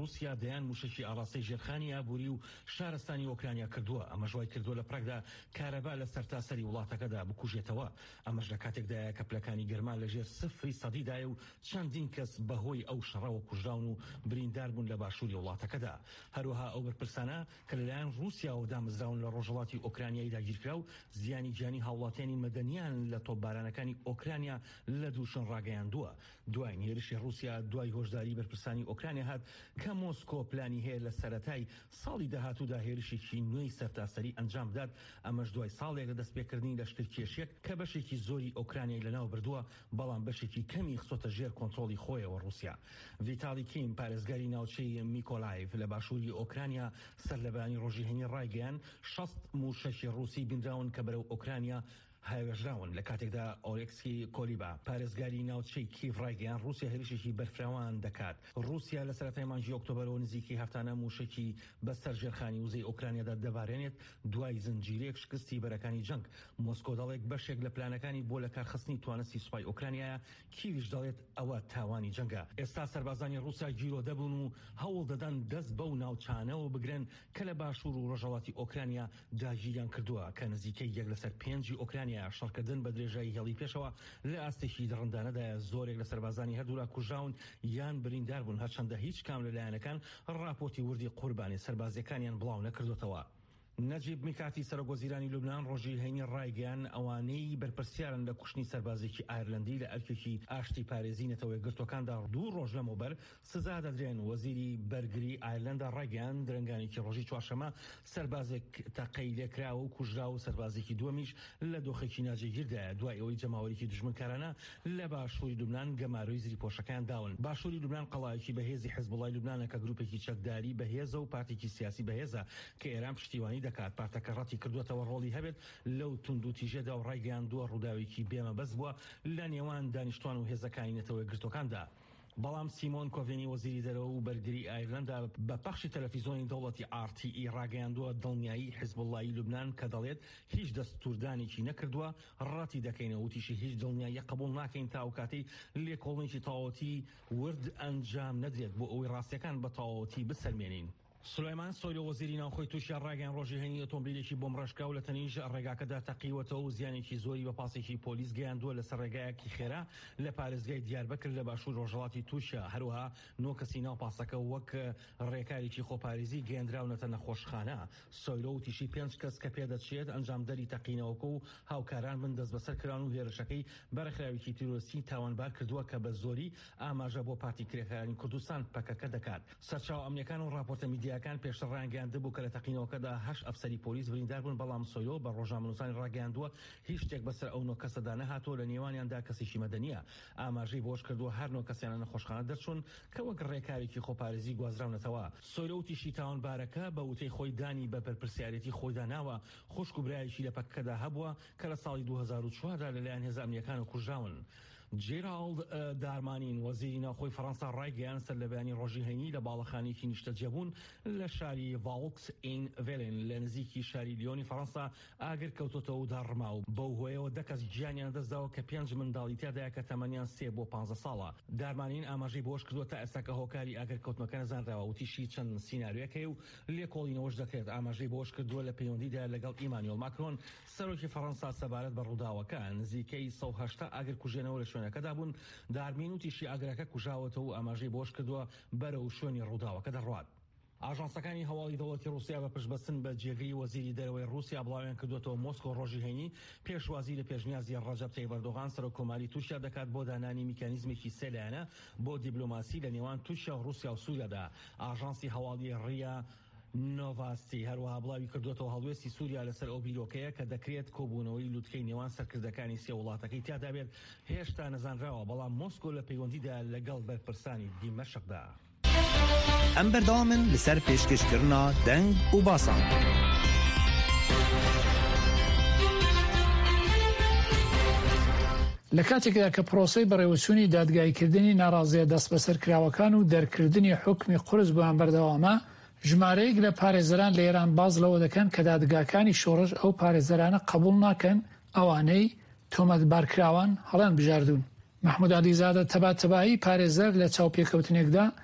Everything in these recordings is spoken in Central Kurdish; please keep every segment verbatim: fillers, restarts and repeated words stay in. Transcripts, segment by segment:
رووسیا دەیان موشکی ئاڕاستەی ژێرخانی ئابووری و شارستانی ئۆکرانیا کردووە. ئەمە ژوای کردووە لە پراگدا کارەبا لە سەرتاسەری وڵاتەکەدا بکوژێتەوە. ئەمەش لە کاتێکدایە کە پلەکانی گەرمان لەژێر سفری سەدیدایە و چەندین کەس بەهۆی ئەو شەڕەوە کوژراون و بریندار بوون لە باشووری وڵاتەکەدا. هەروەها ئەو بەرپرسانە کە لەلایەن رووسیاوە دامەزراون لە ڕۆژهەڵاتی ئۆکرانیایی داگیرکرا و زیانی گیانی هاوڵاتیانی مەدەنیان لە تۆپبارانەکانی ئۆکرانیا لە دووشن ڕاگەیاندووە. دوای هێرشی رووسیا دوای هۆشداری بەرپرسانی ئۆکرانیا هات کە مۆسکۆ پلانی هەیە لە سەرەتای ساڵی داهاتوودا هێرشێکی نوێی سەرتاسەری ئەنجام بدات. ئەمەش دوای ساڵێک لە دەستپێکردنی لەشکرکێشێک کە بەشێکی زۆری ئۆکرانیای لەناو بردووە، بەڵام بەشێکی کەمی خستۆتە ژێر کۆنتڕۆڵی خۆیەوە رووسیا. ڤیتالی کیم پارێزگاری ناوچەی میکۆلایڤ لە باشووری ئۆکرانیا سەر لە بەیانی ڕۆژی هەینی ڕایگەیان شەست موشەکی رووسی بینراون کە بەرەو ئۆکرانیا هاوێژراون. لە کاتێکدا ئۆلێکسی کۆلیبا پارێزگاری ناوچەی کیڤ ڕایگەیان رووسیا هێرشێکی بەرفراوان دەکات. رووسیا لە سەرەتای مانگی ئۆکتۆبەرەوە نزیکی هەفتانە موشکی بەسەر ژێرخانی وزەی ئۆکرانیادا دەبارێنێت دوای زنجیرەیەک شکستی بەرەکانی جەنگ. مۆسکۆ دەڵێت بەشێک لە پلانەکانی بۆ لە کارخستنی توانەسی سوپای ئۆکرانیایە، کیڤیش دەڵێت ئەوە تاوانی جەنگە. ئێستا سەربازانی رووسیا گیرۆ دەبوون و هەوڵ دەدەن دەست بەو ناوچانەوە بگرن کە لە باشوور و ڕۆژهەڵاتی ئۆکرانیا داگیریان کردووە کە نزیکەی یەک لەسەر پێنجی ئۆکرانیا شەڕکردن بە درێژایی هێڵی پێشەوە لە ئاستێکی دڕندانەدا زۆرێک لە سەربازانی هەردوولا کوژراون یان بریندار بوون، هەرچەندە هیچ کام لەلایەنەکان ڕاپۆرتی وردی قوربانی سەربازیەکانیان بڵاو نەکردوتەوە. نەجیب میکاتی سەرۆکوەزیرانی لوبنان ڕۆژی هەینی ڕایگەیان ئەوانەی بەرپرسیارن لە کوشتنی سەربازێکی ئایرلەندی لە ئەرکێکی ئاشتی پارێزی نەتەوەی گرتوەکاندا دوو ڕۆژ لەمەوبەر سزا دەدرێن. وەزیری بەرگری ئایرلەندا ڕایگەیان درەنگانێکی ڕۆژی چوارشەمە سەربازێک تەقەی لێکراوە و کوژرا و سەربازێکی دووەمیش لە دۆخێکی ناجێگیردایە دوای ئەوەی جەماوەرێکی دژمنکارانە لە باشووری لوبنان گەماروی زری پۆشەکان داون. باشووری لوبنان قەڵایەکی بەهێزی حیزبوڵای لوبنانە کە گروپێکی چەکداری بەهێزە و پارتێکی سیاسی بەهێزە کە ئێران پشتیوانی دەکات. پارتەکە ڕەتی کردوێتەوە ڕۆڵی هەبێت لەو تونند و تیژێدا و ڕایگەیاندووە ڕووداوێکی بێمە بەس بووە لە نێوان دانیشتوان و هێزەکانی نەتەوەی گرتوەکاندا. بەڵام سیمۆن کۆڤێنی وەزیری دەرەوە و بەرگری ئایرلەندا بە پەخشی تەلەڤیزۆنی دەوڵەتی ئار تی ئی ڕاگەیاندووە دڵنیایی حیزبوڵای لوبنان کە دەڵێت هیچ دەستوردانێکی نەکردووە ڕەتی دەکەینەوە وتیشی هیچ دڵنیایی قبول ناکەین تا ئەو کاتەی لێکۆڵینێکی تەواوەتی ورد ئەنجام نەدرێت بۆ ئەوەی ڕاستیەکان بە تەواوەتی بسەلمێنین. سولەیمان سۆیلۆ وەزیری ناوخۆی تووشیان ڕاگەیان ڕۆژی هەینی ئۆتۆمبیلێکی بۆم ڕەشکا و لە تەنیژ ڕێگاکەدا تەقیوەتەوە و زیانێکی زۆری بە پاسێکی پۆلیس گەیاندووە لەسەر ڕێگایەکی خێرا لە پارێزگای دیاربەکر لە باشوور ڕۆژهەڵاتی تووشیا. هەروەها نۆ کەسی ناو پاسەکە وەک ڕێکاریی خۆپارێزی گەیاندراونەتە نەخۆشخانە. سۆیلۆ وتیشی پێنج کەس کە پێدەچێت ئەنجامدەری تەقینەوەکە و هاوکاران من دەست بەسەر کران و هێرشەکەی بەرەخراوێکی تیرۆریستی تاوانبار کردووە کە بە زۆری ئاماژە بۆ پارتی کرێکارانی کوردستان پەکەکە دەکات. سەرچاو ئەمنیەکان و راپۆرتە میدیاکان پێشتر ڕاگەیاندبوو کە لە تەقینەوەکەدا هەشت ئەفسەری پۆلیس بریندار بوون، بەڵام سۆیلۆ بە ڕۆژنامەنووسانی ڕاگەیاندووە هیچ شتێک بەسەر ئەو نۆ کەسەدا نەهاتووە، لە نێوانیاندا کەسێکی مەدەنیە. ئاماژەی بۆش کردووە هەر نۆ کەسیانە نەخۆشخانە دەرچوون کە وەک ڕێکارێکی خۆپارێزی گوازراونەتەوە. سۆیلۆ وتیشی تاوانبارەکە بە وتەی خۆی دانی بە بەرپرسیارەتی خۆی داناوە خوشک و برایەکی لە پەکەدا هەبووە کە لە ساڵی دوو هەزار و چواردا لەلایەن هێزە ئەمنیەکان کوژراون. جێرالد دارمانین وەزیری ناوخۆی فەڕەنسا ڕایگەیان سەر لە بەیانی ڕۆژی هەینی لە باڵەخانێکی نیشتەجێبوون لە شاری ڤاڵکس ئین ڤێلێن لە نزیکی شاری لیۆنی فەڕەنسا ئاگر کەوتۆتەوە و داڕما و بەو هۆیەوە دە کەس گیانیان دەستداوە کە پێنج منداڵی تیادایە کە تەمەنیان سێ بۆ پانزە ساڵە. دارمانین ئاماژەی بۆش کردووە تا ئێستا کە هۆکاری ئاگر کەوتنەکە نەزانراوە، وتیشی چەند سیناریۆیەکەی و لێکۆڵینەوەش دەکرێت. ئاماژەی بۆش کردووە لە پەیوەندیدا لەگەڵ ئیمانوێل ماکرۆن سەرۆکی فەڕەنسا سەبارەت بە ڕووداوەکە نزیکەی سەد و هەشتا ئاگر کوژێنەوە لە شوێنەکەدا بوون. دارمین وتیشی ئاگرەکە کوژاوەتەوە و ئاماژەی بۆش کردووە بەرەو شوێنی ڕووداوەکە دەڕوات. ئاژانسەکانی هەواڵی دەوڵەتی رووسیا بە پشتبەستن بە جێگەی وەزیری دەرەوەی رووسیا بڵاویان کردوێتەوە مۆسکۆ ڕۆژی هەینی پێشوازی لە پێشنیازی ڕەجەب تەیب ئەردۆغان سەرۆکۆماری تووشیا دەکات بۆ دانانی میکانیزمێکی سێلایەنە بۆ دیبلۆماسی لە نێوان تووشیا و رووسیا و سووریادا. ئاژانسی هەواڵی ڕیا نۆڤاستی هەروەها بڵاوی کردوێتەوە هەڵوێستی سووریا لەسەر ئەو بیرۆکەیە کە دەکرێت کۆبوونەوەی لووتکەی نێوان سەرکردەکانی سێ وڵاتەکەی تیادا بێت هێشتا نەزانراوە، بەڵام مۆسکۆ لە پەیوەندیدا لەگەڵ بەرپرسانی دیمەشقدا. ئەم بەردەوامن لەسەر پێشکەشکردنا دەنگ و باسان. لە کاتێکدا کە پرۆسەی بەڕێوەچوونی دادگایکردنی ناڕازیە دەست بەسەرکراوەکان و دەرکردنی حکمی قورس بۆیان بەردەوامە، ژمارەیەک لە پارێزەران لە ئێران باز لەوە دەکەن کە دادگاکانی شۆڕش ئەو پارێزەرانە قبول ناکەن ئەوانەی تۆمەتبارکراوان هەڵیان بژاردوون. محمود عەلیزادە تەباتەبایی پارێزەر لە چاوپێکەوتنێکدا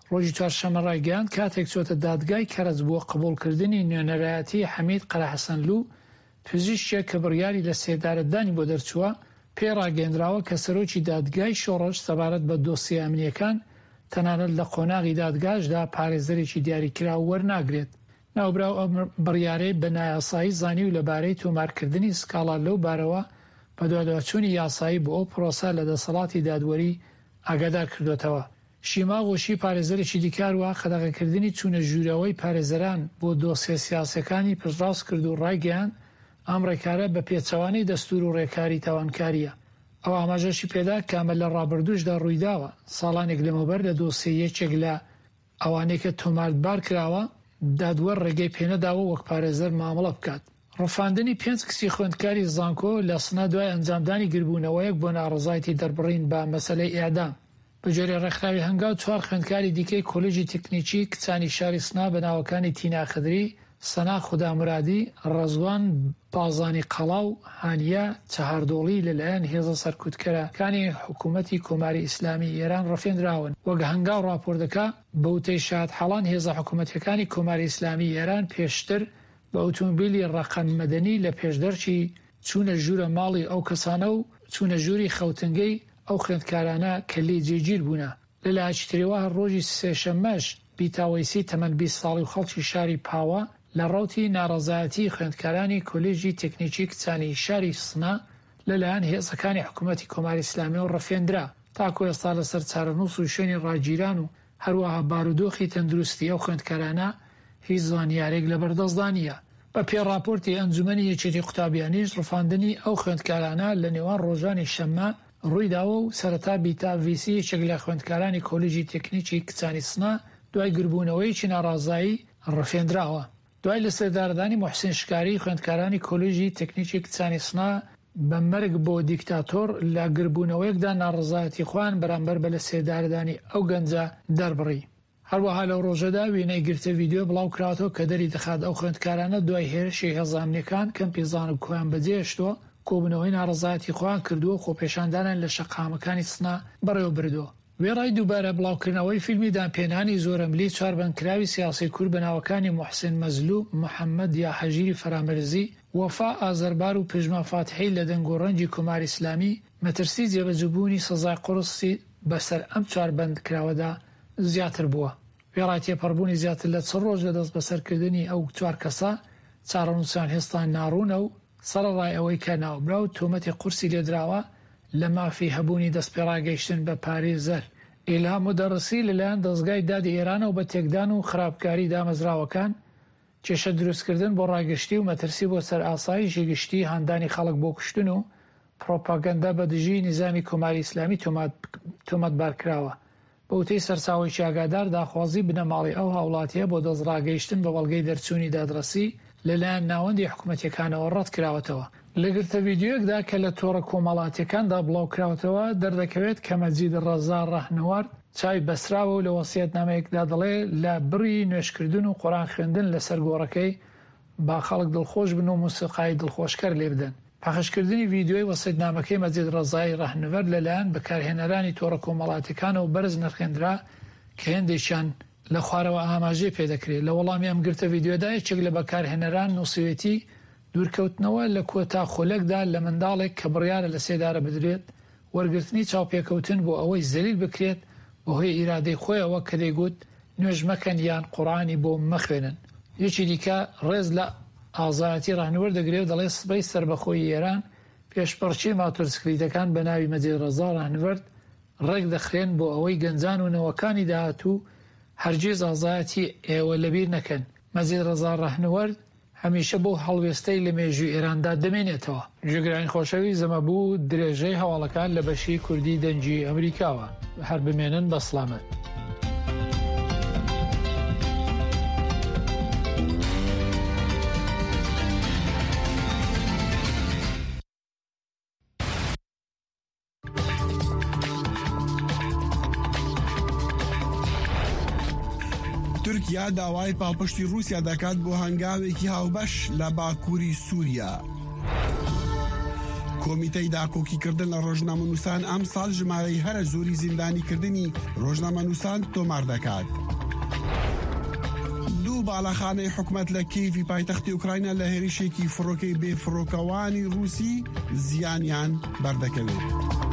ڕۆژی چوارشەممە ڕایگەیاند کاتێک چۆتە دادگای کەرج بۆ قبوڵکردنی نوێنەرایەتی حەمید قەرەحەسەنلوو پزیشکێک کە بڕیاری لە سێدارەتدانی بۆ دەرچووە پێ ڕاگەیاندراوە کە سەرۆکی دادگای شۆڕش سەبارەت بە دۆسیە ئەمنیەکان تەنانەت لە قۆناغی دادگاشدا پارێزەرێکی دیاریکراوە وەرناگرێت. ناوبراو ئەم بڕیارەی بە نایاسایی زانی و لەبارەی تۆمارکردنی سکاڵا لەو بارەوە بە دوادواچوونی یاسایی بۆ ئەو پرۆسە لە دەسەڵاتی دادوەری ئاگادار کردوێتەوە. شیما غۆشی پارێزەرێکی دیکاروە خەدەغەکردنی چوونە ژوورەوەی پارێزەران بۆ دۆسیە سیاسەکانی پشتڕاست کرد و ڕایگەیاند ئەم ڕێکارە بە پێچەوانەی دەستور و ڕێکاری تاوانکاریە. ئەو ئاماژەشی پێدا کامە لە ڕابردوشدا ڕوویداوە ساڵانێک لەمەوبەر لە دۆسیەیەکێک لە ئەوانەی کە تۆماربار کراوە دادوەر ڕێگەی پێنەداوە وەک پارێزەر مامەڵە بکات. ڕفاندنی پێنج کسی خوێندکاری زانکۆ لە سنە دوای ئەنجامدانی گربوونەوەیەک بۆ ناڕزایەتی دەربڕین بە مەسەلەی ئێعدام. بەجێرە ڕێکخراوی هەنگاو چوار خوێندکاری دیکەی کۆلێژی تکنیکی کچانی شاری سنا بە ناوەکانی تینا خدری، سەنا خودامرادی، ڕەزوان بازانی قەڵاو، هانیە چەهاردۆڵی لەلایەن هێزە سەرکوتکەرەکانی حکوومەتی کۆماری ئیسلامی ئێران ڕەفێنراون. وەک هەنگاو ڕاپۆرتەکە بە وتەی شاد حەڵان هێزە حکوومەتیەکانی کۆماری ئیسلامی ئێران پێشتر بە ئۆتۆمبیلی ڕەقەم مەدەنی لە پێشدەرچی چوونە ژوورە ماڵی ئەو کەسانە و چوونە ژووری خەوتنگەی ئەو خوێندکارانە کە لێ جێگیر بوونە. لەلایەکی ترەوە هەر ڕۆژی سێشەممەش بیتاوەیسی تەمەن بیست ساڵی و خەڵکی شاری پاوە لە ڕەوتی ناڕەزایەتی خوێندکارانی کۆلێژی تکنیکی کچانی شاری سنا لەلایەن هێزەکانی حکوومەتی کۆماری ئیسلامی و ڕەفێندرا. تاکو ئێستا لەسەر چارەنووس و شوێنی ڕاگیران و هەروەها بارودۆخی تەندروستی ئەو خوێندکارانە هیچ زانیارێک لە بەردەستدانیە. بە پێڕاپۆرتی ئەنجومەنی یەکێتی قوتابیانیش ڕفاندنی ئەو خوێندکارانە لە نێوان ڕۆژانی شەممە ڕوویداوە و سەرەتا بیتا ڤیسی یەکێک لە خوێندکارانی کۆلێژی تکنیکی کچانی سنا دوای گربوونەوەیکی ناڕازایی ڕەفێندراوە. دوای لە سێدارەدانی موحسین شکاری خوێندکارانی کۆلێژی تکنیکی کچانی سنا بە مەرگ بۆ دیکتاتۆر لە گربوونەوەیەکدا ناڕزایەتی خوان بەرامبەر بە لە سێدارەدانی ئەو گەنجە دەربڕی. هەروەها لەو ڕۆژەدا وێنەی گرتە ڤیددیۆ بڵاو کراتەوە کە دەری دەخات ئەو خوێندکارانە دوای هێرشی هێزانەکان کەم پێزان و کۆیان بەجێشتووە کۆبنەوەی ناڕزایەتی خۆیان کردووە خۆپێشاندانان لە شەقامەکانی سنا بەڕێوە بردووە. وێڕای دووبارە بڵاوکردنەوەی فیلمی دامپێنانی زۆرەملی چواربەنکراوی سیاسی کورد بەناوەکانی موحسین مەزلوو، محەممەد یا حەژیری فەرامەرزی، وەفا ئازەربار و پژما فاتحی لە دەنگۆڕەنجی کۆماری ئیسلامی مەترسی جێبەجێبوونی سەزای قورسی بەسەر ئەم چواربەندکراوەدا زیاتر بووە. وێڕای تێپەڕبوونی زیاتر لە چەند ڕۆژ لەدەست بەسەرکردنی ئەو چوار کەسە چارەنووسیان هێستا ناڕوونە و سەرڕای ئەوەی کە ناوبرا و تۆمەتی قورسی لێدراوە لە مافی هەبوونی دەستپێڕاگەیشتن بە پارێزەر. ئیلهام مودەڕسی لەلایەن دەستگای دادی ئێرانە و بە تێکدان و خراپکاری دامەزراوەکان کێشە دروستکردن بۆ ڕاگەشتی و مەترسی بۆ سەر ئاسایشی گشتی هاندانی خەڵک بۆ کوشتن و پرۆپاگەندا بە دژی نیزامی کۆماری ئیسلامی تۆمەتبارکراوە. بە وتەی سەرچاوێکی ئاگادار داخوازی بنەماڵی ئەو هاوڵاتیە بۆ دەستڕاگەیشتن بە بەڵگەی دەرچوونی دادرسی لەلایەن ناوەندی حکوومەتیەکانەوە ڕەت کراوەتەوە. لەگرتە ڤیددیۆیەکدا کە لە تۆڕە کۆمەڵاتیەکاندا بڵاوکراوەتەوە دەردەکەوێت کە مەجید ڕەزا ڕەهنەوەرد چای بەسراوە و لە وەسیەتنامەیەکدا دەڵێ لە بڕی نوێشکردن و قورئان خوێندن لەسەر گۆڕەکەی با خەڵک دڵخۆش بن و موسیقای دڵخۆشکەر لێ بدەن. پاخشکردنی ڤیددیۆی وەسیەتنامەکەی مەجید ڕەزای ڕەهنەوەرد لەلایەن بەکارهێنەرانی تۆڕە کۆمەڵاتیەکانەوە بەرز نرخێنرا کە هێندێکیان لە خوارەوە ئاماژەی پێدەکرێت. لە وەڵامی ئەم گرتە ڤیددیۆدا یەکێک لە بەکارهێنەران نووسوێتی دوورکەوتنەوە لە کۆتا خۆلەکدا لە منداڵێک کە بڕیارە لە سێدارە بدرێت وەرگرتنی چاوپێکەوتن بۆ ئەوەی زەلیل بکرێت بەهۆی ئیرادەی خۆیەوە کە دەیگوت نوێژ مەکەن یان قورئانی بۆ مەخوێنن. یەکی دیکە ڕێز لە ئازایەتی ڕاهنەوەرد دەگرێت دەڵێ سبەی سەربەخۆی ئێران پێشپەرچی ماتۆرسکلیتەکان بە ناوی مەجید ڕەزا ڕاهنەوەرد ڕێک دەخرێن بۆ ئەوەی گەنجان و نەوەکانی داهاتوو هەرگیز ئازایەتی ئێوە لەبیر نەکەن. مەجید ڕەزا ڕاهنەوەرد هەمیشە بۆ هەڵوێستەی لە مێژووی ئێراندا دەمێنێتەوە. گوێگرانی خۆشەوی زەمەبوو درێژەی هەواڵەکان لە بەشی کوردی دەنجی ئەمریکاوە. هەر بمێنن بە سڵامەت. تورکیا داوای پاڵپشتی رووسیا دەکات بۆ هەنگاوێکی هاوبەش لە باکووری سووریا. کۆمیتەی داکۆکیکردن لە ڕۆژنامەنووسان ئەم ساڵ ژمارەی هەرە زۆری زیندانیکردنی ڕۆژنامەنووسان تۆمار دەکات. دوو باڵەخانەی حکومەت لە کیڤی پایتەختی ئوکراینە لە هێرشێکی فڕۆکەی بێفڕۆکەوانی رووسی زیانیان بەردەکەوێت.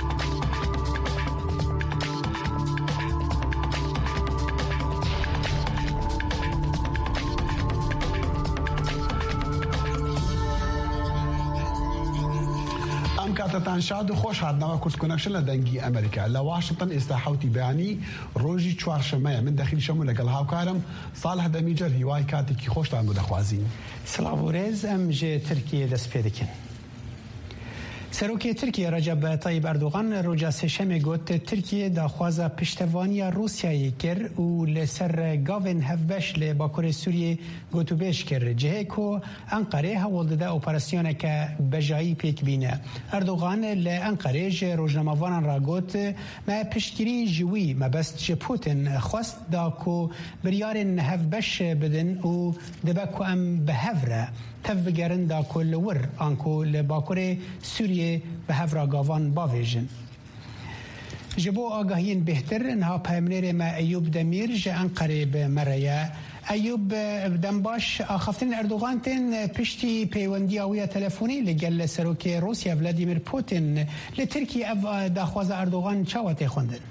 کاتتان شاد و خۆش هاتنەوە کورت کۆنەکشن لە دەنگی ئەمریکا لە واشنگتن ئێستا حوتی بەیانی ڕۆژی چوارشەمەیە. من دەخیل شەمو لەگەڵ هاوکارم ساڵ هەدەمی جەر هیوای کاتێکی خۆشتان بۆ دەخوازین. سڵاو ڕێز ئەم ژێ تورکیە دەست پێ دەکەن. سەرۆکی تورکیە ڕەجەب تایب ئەردوغان ڕۆژا سێشەمێ گوت تورکیە داخوازە پشتەوانیە رووسیایە کرد و لەسەر گاڤێن هەفبەش لە باکووری سووریە گوتوبێژ کرد جهەیەک و ئەنقەرێ هەوڵ دەدا ئۆپەراسیۆنێکە بەژایی پێک بینە. ئەردوغان لە ئەنقەرێژ ڕۆژنامەوانان ڕاگوت مە پشتگیری ژووی مەبەست ژ پوتین خواست داکو بریارên هەفبەش بدن و دەبەک و ئەم بەهەڤرە تەف بگەرن داکو لە ور ئانکو لە باکووری سووریە بە هەڤرا گاڤان باڤێژن. ji bo agahiyên bêhtir niha peyamnêrê me Eyûb Demîr ji Enqerê bi me re ye. Eyûb dembaş axaftinên Erdogan tên piştî peywendiya wî ya telefonî li gel serokê Rûsya Vladimir Putin li Tirkiye ev daxwaza Erdogan çawa tê xwendin?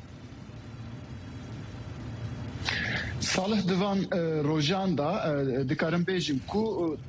Salih divan rojan da dikarim bêjim ku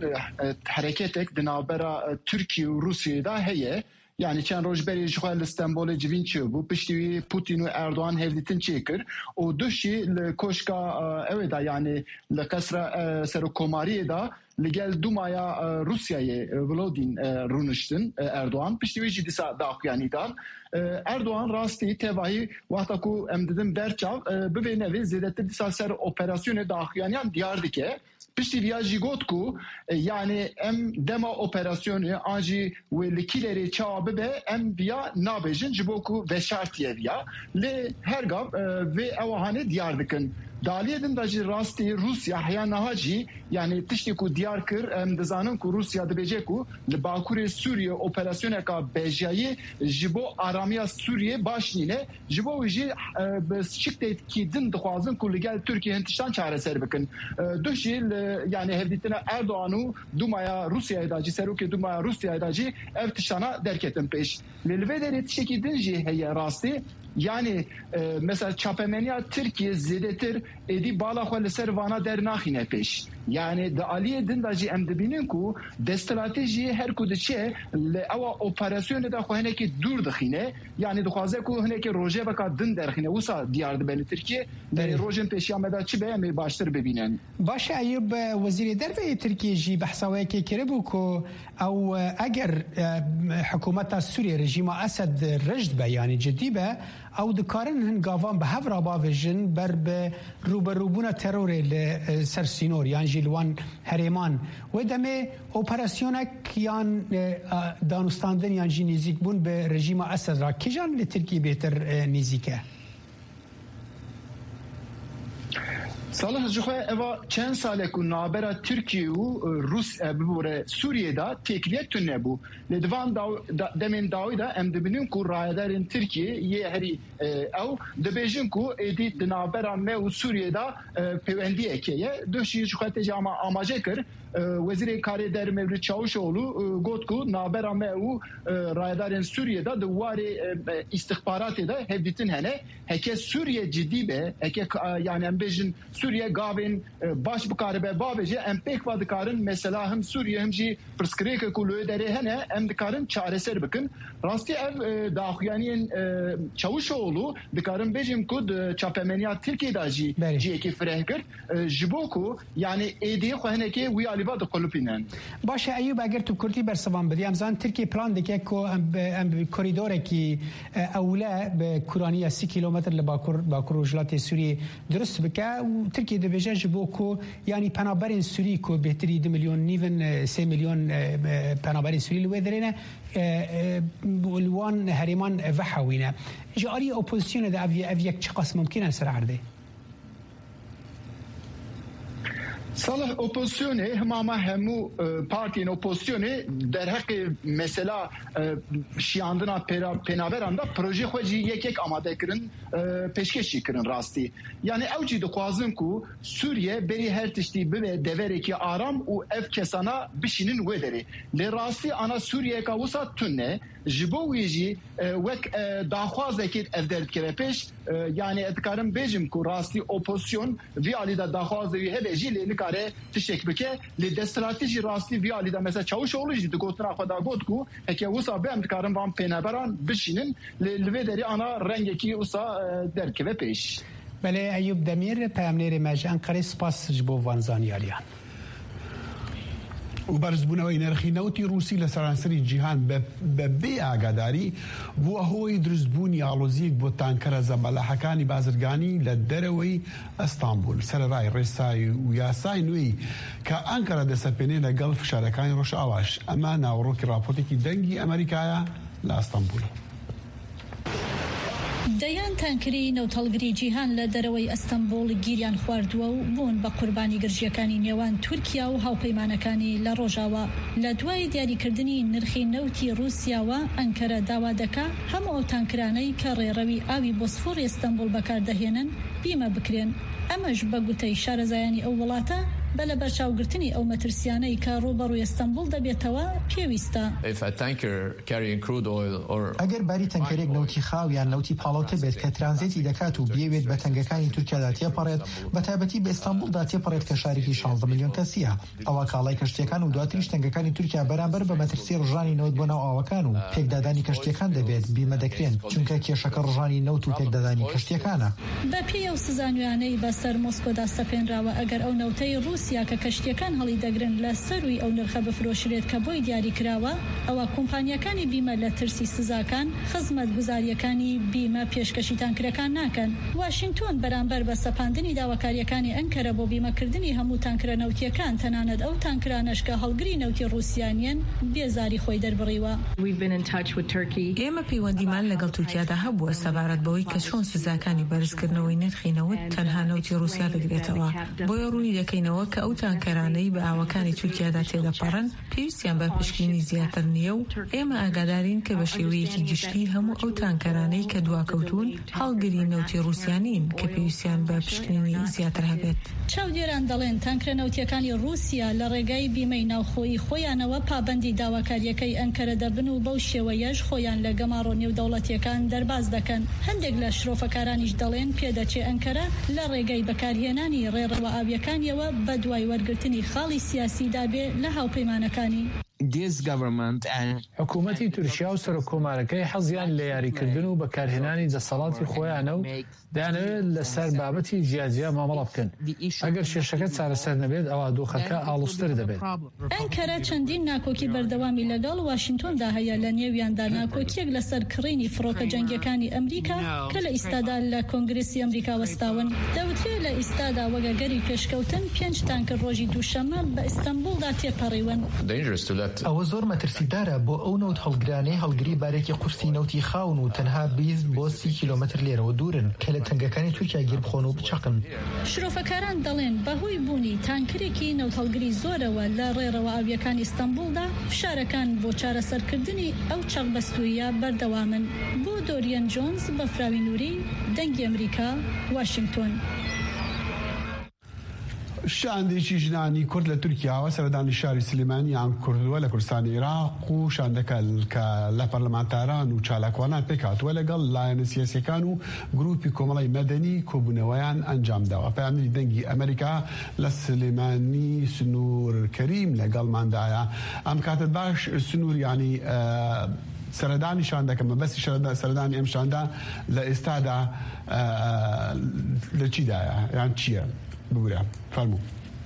hereketek di navbera Tirkiye û Rûsyayê da heye. Yani çend roj berê ji xwe li Stenbolê civîn çêbû piştî wî Putin û Erdogan hevdîtin çêkir û du jî li koşka ew da yani li qesra serokkomariyê da li gel Dumaya Rûsyayê Volodin rûniştin Erdogan piştî wî jî dîsa daxuyanî dan Erdogan rastî tevahî wexta ku em didin berçav bi vê nevê zêdetir dîsa ser operasyonê daxuyaniyan diyar dike. Piştî riya jî got ku yani em dema operasyonê an jî wê li kîlerê çawa bibe em viya nabêjin ji bo ku veşartiye viya lê her gav vê ewahanê diyar dikin. Daliyê din da jî rastî Rusya heya niha jî yani tiştê ku diyar kir em dizanin ku Rusya dibêje ku li Bakurê Sûriye operasyoneka bejayî ji bo aramiya Sûriye baş nîne ji bo wî jî bi şiktêkî din dixwazin ku li gel Tirkiye hin tiştan çareser bikin. Du jî yani hevdîtina Erdogan û Dumaya Rusyayê da jî serokê Dumaya Rusyayê da jî ev tiştana derketin pêş. Li li vê derê tiştekî din jî heye rastî yani e, mesela çapemeniya Tirkiye zêdetir êdî bala xwe li ser vana dernaxîne pêş. Yani di aliyê din da jî em dibînin ku desthilatê jî her ku diçe li ewa operasyonê da xwe hinekî dûr dixîne yani dixwaze ku hinekî rojeveka din derxîne wisa diyar dibe li Tirkiye derê rojên pêşiya me da çi be em ê baştir bibînin. Baş Eyûb Wezîrê Derveyê Tirkiye jî behsawayekê kiribû ku ew eger hikûmeta Sûriye rejîma Esed rejd be yani ciddî be ew dikarin hin gavan bi hevra bavêjin ber bi rûberûbûna terorê li ser sînor yan jî li wan herêman wê demê operasyonek yan danûstandin yan jî nêzîkbûn bi rejîma Esed ra kîjan li Tirkiye bêhtir nêzîk e? Salih ji xwe eva çend salek û navbera Tirkiye û Rus bibore Sûriyê da têkiliyek tune nebû. Lê divan demên dawî da em dibînin ku rayedarên Tirkiye yê herî ew dibêjin ku êdî di navbera me û Sûriyê da peywendiyek heye. Du jî ji xwe tê jî amaje kir. Wezîrê Karê der Mevlût Çavuşoğlu got ku navbera me û rayedarên Sûriyê da di warê istihbaratê da hevdîtin hene. Heke Sûriye ciddî be, heke yani em bêjin Sûriye gavên baş bikaribe babêje em pêk va dikarin mesela him Sûriye him jî pirsgirêke ku li derê hene em dikarin çareser bikin. Rastî ev daxuyaniyên Çavuşoğlu dikarin bêjim ku di çapemeniya Tirkiye da jî ciyekî fireh kir ji bo ku yani êdî xwe hinekê wî aliva diqulupînin. Baş Eyûb eger tu Kurdî bersivan bidî em zan Tirkiye plan dike ku em bi korîdorekî ewle bi kuraniya sî kilometr li bakur bakur rojhilatê Sûriyê durist bike û Tirkiye dibêje ji bo ku yanî penaberên Sûrî ku bêhtirî du milyon nîvin sê milyon penaberên Sûrî li wê derê ne li wan herêman vehewîne. Ji aliyê opozisyonê de ev yek çi qas mumkîn e ser erdê? صالح اپوزیسیونی همه همو پارتین اپوزیسیونی در حق مثلا شیاندنا پناوران دا پروژه خوجی یک یک آماده کرن پیشکشی کرن راستی یعنی اوجی دخوازن کو سوریه بری هر تشتی به دوره کی آرام و اف کسانا بشینن و دری لراستی انا سوریه کا وسا تونه جبو ویجی وک داخوازه کی اف درد کره پیش یعنی اتکارم بیجم کو راستی اپوزیسیون وی علی دا داخوازه وی هبجی لنکاره تشک بکه ل استراتژی راستی وی علی دا مثلا چاوشولو جدی گوتنا خدا گوت کو که وسا به اتکارم وام پنابران بشینن ل دری انا رنگ کی وسا درد کره پیش بله ایوب دمیر پیامنیر مج انقره سپاس جبو وانزانیاریان و بەرزبوونەوەی نرخی نەوتی رووسی لە سەرانسەری جیهان بە بێ ئاگاداری بووە هۆی دروستبوونی ئاڵۆزیەک بۆ تانکەرە زەمبەلاحەکانی بازرگانی لە دەرەوەی ئەستانبول سەرەڕای ڕێسایی و یاسای نوێی کە ئەنکەرە دەسەپێنێ لەگەڵ فشارەکانی ڕۆژئاواش ئەمە ناوەڕۆکی راپۆرتێکی دەنگی ئەمریکایە لە ئەستانبول. دەیان تانکری نەوتەڵگری جیهان لە دەرەوەی ئەستەمبول گیریان خواردووە و بوون بە قوربانی گرژیەکانی نێوان تورکیا و هاوپەیمانەکانی لە ڕۆژاوە لە دوای دیاریکردنی نرخی نەوتی رووسیاوە ئەنکەرە داوا دەکا هەموو ئەو تانکرانەی کە ڕێڕەوی ئاوی بۆسفۆری ئەستەمبول بەکاردەهێنن بیمە بکرێن ئەمەش بە گوتەی شارەزایانی ئەو وڵاتە بە لە بەرچاوگرتنی ئەو مەترسیانەی کە ڕوبەڕووی ئەستەمبول دەبێتەوە پێویستە. ئەگەر باری تەنکەرێک نەوتی خاو یان نەوتی پاڵەوتە بێت کە ترانزیتی دەکات و بێوێت بە تەنگەکانی تورکیادا تێپەڕێت بە تایبەتی بە ئەستەمبولدا تێپەڕێت کە شارێکی شانزدە میلیۆن کەسیە ئەوە کاڵای کەشتیەکان و دواتریش تەنگەکانی تورکیا بەرامبەر بە مەترسی ڕژانی نەوت بۆ ناو ئاوەکان و پێکدادانی کەشتیەکان دەبێت بیمە دەکرێن چونکە کێشەکە ڕژانی نەوت و پێکدادانی کەشتیەکانە. بە پێی ئەو سزانویانەی بەسەر مۆسکۆدا سەپێنراوە ئەگەر ئەو نەوتەی رووسیا کە کەشتیەکان هەڵی دەگرن لە سەروی ئەو نرخە بفرۆشرێت کە بۆی دیاری کراوە ئەوە کۆمپانیەکانی بیمە لە ترسی سزاکان خزمەت گوزاریەکانی بیمە پێشکەشی تانکرەکان ناکەن. واشنگتۆن بەرامبەر بە سەپاندنی داواکاریەکانی ئەنکەرە بۆ بیمەکردنی هەموو تانکرە نەوتیەکان تەنانەت ئەو تانکرانەش کە هەڵگری نەوتی رووسیانیان بێزاری خۆی دەربڕیوە. ئێمە پەیوەندیمان لەگەڵ تورکیادا هەبووە سەبارەت بەوەی کە چۆن سزاکانی بەرزکردنەوەی نرخی نەوت تەنها نەوتی رووسیا دەگرێتەوە بۆیە ڕوونی دەکەینەوە کە ئەو تانکەرانەی بە ئاوەکانی تورکیادا تێدەپەڕن پێویستیان بە پشکنینی زیاتر نییە و ئێمە ئاگادارین کە بە شێوەیەکی گشتی هەموو ئەو تانکەرانەی کە دواکەوتون هەڵگری نەوتی رووسیانین کە پێویستیان بە پشکنینی زیاتر هەبێت. چاودێران دەڵێن تانکرە نەوتیەکانی رووسیا لە ڕێگای بیمەی ناوخۆیی خۆیانەوە پابەندی داواکاریەکەی ئەنکەرە دەبن و بەو شێوەیەش خۆیان لە گەماڕۆ نێودەوڵەتیەکان دەرباز دەکەن. هەندێک لە شرۆفەکارانیش دەڵێن پێدەچێ ئەنکەرە لە ڕێگای بەکارهێنانی ڕێڕەوە ئاویەکانیەوە بە دوای وەرگرتنی خاڵی سیاسی دابێ لە هاوپەیمانەکانی. حکوومەتی تورکیا و سەرۆکۆمارەکەی حەزیان لە یاریکردن و بەکارهێنانی دەسەڵاتی خۆیانە و دەیانەوێت لەسەر بابەتی جیاجیا مامەڵە بکەن. ئەگەر کێشەکە چارەسەر نەبێت ئەوە دۆخەکە ئاڵوستر دەبێت. ئەنکەرە چەندین ناکۆکی بەردەوامی لەگەڵ واشنگتۆندا هەیە لە نێویاندا ناکۆکیەک لەسەر کڕینی فڕۆکە جەنگیەکانی ئەمریکا کە لە ئیستادا لە کۆنگرسی ئەمریکا وەستاون. دەوترێت لە ئیستادا وەگەگەری پێشکەوتن پێنج تانکر ڕۆژی دووشەمە بە ئیستەمبولدا تێپەڕیون. ئەوە زۆر مەترسیدارە بۆ ئەو نەوت هەڵگرانەی هەڵگری بارێکی قورسی نەوتی خاون و تەنها بیست بۆ سی کیلۆمەتر لێرەوە دوورن کە لە تەنگەکانی تورکیا گیر بخۆن و بچەقن. شرۆفەکاران دەڵێن بەهۆی بوونی تانکرێکی نەوت هەڵگری زۆرەوە لە ڕێڕەوە ئاویەکانی ئیستەمبولدا فشارەکان بۆ چارەسەرکردنی ئەو چەقبەستوویە بەردەوامن. بۆ دۆریەن جۆنز بەفراوی نووری دەنگی ئەمریکا واشنگتۆن. شاندێکی ژنانی کورد لە تورکیاوە سەردانی شاری سلێمانییان کردووە لە کوردستانی عێراق و شاندەکە کە لە پەرلەمانتاران و چالاکوانان پێکهاتووە لەگەڵ لایەنە سیاسیەکان و گروپی کۆمەڵی مەدەنی کۆبوونەوەیان ئەنجامداوە. پەیامنەری دەنگی ئەمریکا لە سلێمانی سنوور کەریم لەگەڵماندایە. ئەم کاتت باش سنووریانی سەردانی شاندەکەمە بەسی سەردانی ئەم شاندا لە ئێستادا لە چیدایە یان چییە؟ بورا فرمو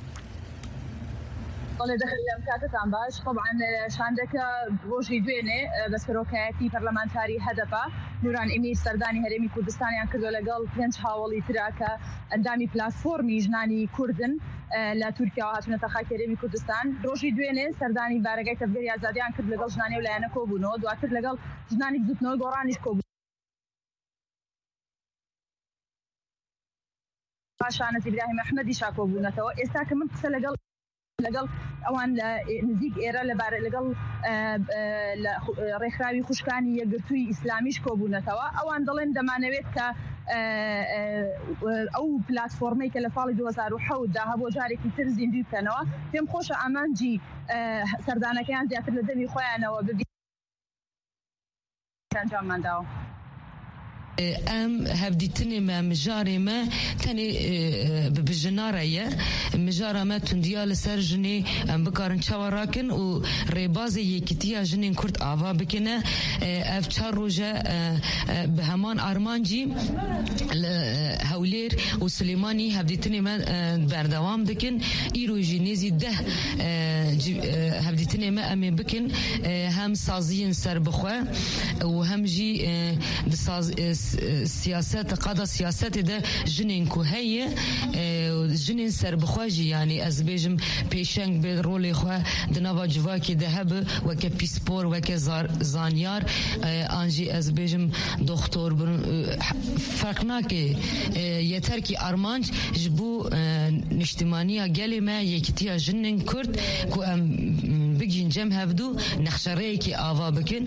والله دخل كاتتان باش طبعا شاندك روجي دوينه بس روكاتي برلمانتاري هدفه نوران امير سرداني هرمي كردستاني عن كردو لقل بنش حاولي تراكا اندامي بلاتفورمي جناني كردن لا تركيا وهاتنا تخاك هرمي كردستان روجي دوينه سرداني بارقاي تفجير ازادي عن كرد لقل جناني ولا انا كوبونو دواتر لقل جناني بزوتنو قرانيش كوبونو شانەتی ئیبراهیم ئەحمەدی شاکۆ بوونەتەوە ئێستا کە من قسە لەگەڵ لەگەڵ ئەوان نزیک ئێرە لەبارە لەگەڵ ڕێکخراوی خوشکانی یەکگرتووی ئیسلامیش کۆبوونەتەوە ئەوان دەڵێن دەمانەوێت کە ئەو پلاتفۆرمەی کە لە ساڵی دوو هەزار و حەوت دا هەبوو جارێکی تر زیندوی بکەنەوە پێم خۆشە ئامانجی سەردانەکەیان زیاتر لە دەمی خۆیانەوە ببی ئەنجاممانداوە ام هفدیتنی ما مجاری ما تنی ببجناره مجاره ما تندیال سر جنی ام بکارن چوارکن و ریباز یکیتیا جنین کرد آوا بکنه اف چهار روزه به همان آرمانجی هولیر و سلیمانی هفدیتنی ما بردوام دکن ای روزی نزی ده هفدیتنی ما امی بکن هم سازین سر بخواه و هم جی دساز سیاست قضا سیاست ده جنین کو هیه جنین سر بخواجی یعنی از بیجم پیشنگ به رول خو دنوا جواکی ده هب و که پیسپور و که زانیار آنجی از بیجم دکتر فرق نکه یتر کی آرمانج جبو نشتمانیا گلی ما یکتیا جنین کرد کو ام بگین جم هفدو نخشره کی آوا بکن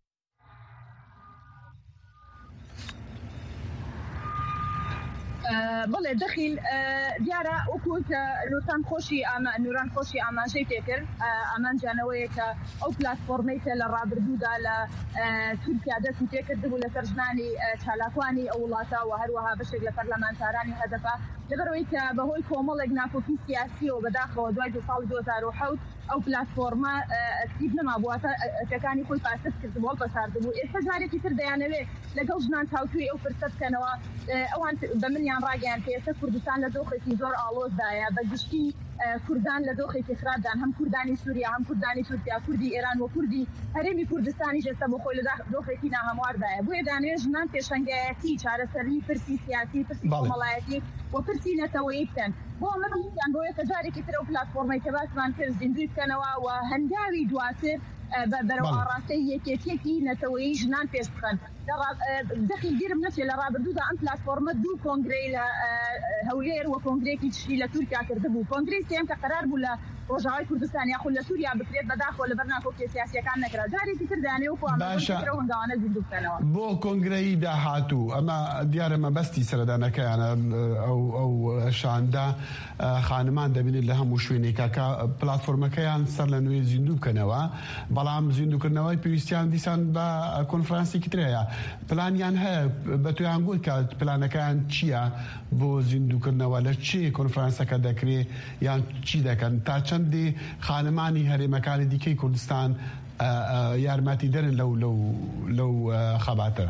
بەڵێ دەخیل دیارە وەکوت نوران خۆشی نوران خۆشی ئاماژەی پێکرد ئامانجانەوەیە کە ئەو پلاتفۆرمەی کە لە ڕابردوودا لە تورکیا دەستی پێکردبوو لەسەر ژنانی چالاکوانی ئەو وڵاتە و هەروەها بەشێک لە پەرلەمانتارانی هەدەفە لەبەرەوەی کە بەهۆی کۆمەڵێک ناکۆکی سیاسیەوە بەداخەوە دوای دو ساڵی دوو هەزار و حەوت ئەو پلاتفۆرمە ئەکتیڤ نەمابوواتە ئەکەکانی خۆی پاسەت کردبوو هەڵبەساردبوو ئێستا جارێکی تر دەیانەوێت لەگەڵ ژنان تاوتوی ئەو فرسە بکەنەوە ئەوان بە منیان ڕاگەیان کە ئێستا کوردستان لە دۆخێکی زۆر ئاڵۆزدایە بەگشتی کوردان لە دۆخێکی خراپدان هەم کوردانی سووریا هەم کوردانی تورکیا کوردی ئێران و کوردی هەرێمی کوردستانی ئێستا بۆ خۆی لە دۆخێکی ناهەمواردایە بۆیە دانوێت ژنان پێشەنگایەتی چارەسەری پرسی سیاسی پرسی کۆمەڵایەتی و پرسی نەتەوەیی بکەن بۆ مەبیان بۆیە کە جارێکی تر ئەو پلاتفۆرمەی کە باسمان کرد زیندوی بکەنەوە و هەنگاوی دواتر بەرەو ئاڕاستەی یەکێتێکی نەتەوەیی ژنان پێش بخەن دەخیل گیرم نەچێت لە ڕابردوودا ئەم پلاتفۆرمە دوو کۆنگرەی لە هەولێر و کۆنگرێکی تشتی لە تورکیا کردبوو کۆنگرەی سێم کە قەرار بوو لە ڕۆژاوای کوردستان یاخود لە سووریا بکرێت بەداخەوە لە بەرناکۆکی سیاسیەکان نەکرا جارێکی تر دانێ و هەنگاوانە زیندوو بکەنەوە بۆ کۆنگرەی داهاتوو ئەمە دیارە مەبەستی سەردانەکەیانە ئەو ئەو شاندا خانمان دەبینێت لە هەموو شوێنێکە کە پلاتفۆرمەکەیان سەر لە نوێ زیندوو بکەنەوە بەڵام زیندووکردنەوەی پێویستیان دیسان بە کۆنفرانسێکی ترەیە پلانیان هەیە بە تویان گوت کە پلانەکەیان چییە بۆ زیندووکردنەوە لە چێ کۆنفرانسەکە دەکرێت یان چی دەکەن تا چەندی خانمانی هەرێمەکانی دیکەی کوردستان یارمەتی دەرن لەو لەو لەو خەباتە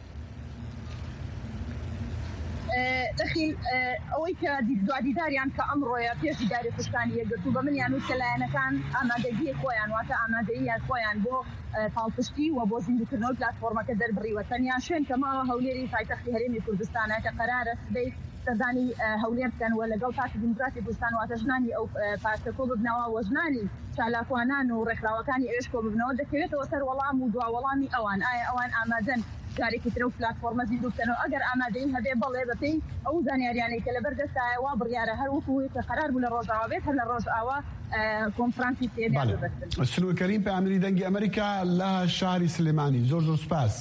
دەخیل ئەوەی کە دوادیداریان کە ئەمڕۆیە پێش دیداری خوشکانی یەکگرتوو بە منیان و سەلایەنەکان ئامادەگی خۆیان واتە ئامادەیی خۆیان بۆ پاڵپشتی و بۆ زیندووکردنەوەی پلاتفۆرمەکە دەربڕیوە تەنیا شوێن کە ماوە هەولێری پایتەختی هەرێمی کوردستانە کە قەرارە سبەی سەردانی هەولێر بکەن و لەگەڵ پارتی دیموکراسی کوردستان واتە ژنانی ئەو پارتە کۆ ببنەوە و ژنانی چالاکوانان و ڕێکخراوەکانی ئێوەش کۆ ببنەوە دەکەوێتەوە سەر وەڵام و دواوەڵامی ئەوان ئایا ئەوان ئامادەن جارێکی تر و پلاتفۆرمە زیندوو بکەنەوە ئەگەر ئامادەین هەبێ بەڵێ بەپێی ئەو زانیاریانەی کە لەبەردەستایە وا بڕیارە هەر وەکو کە قەرار بوو لە ڕۆژاوا بێت هەر لە ڕۆژئاوا کۆنفرانسی سێمیان ببەستن. سنوورکەریم پەیامەری دەنگی ئەمریکا لە شاری سلێمانی زۆر زۆر سوپاس.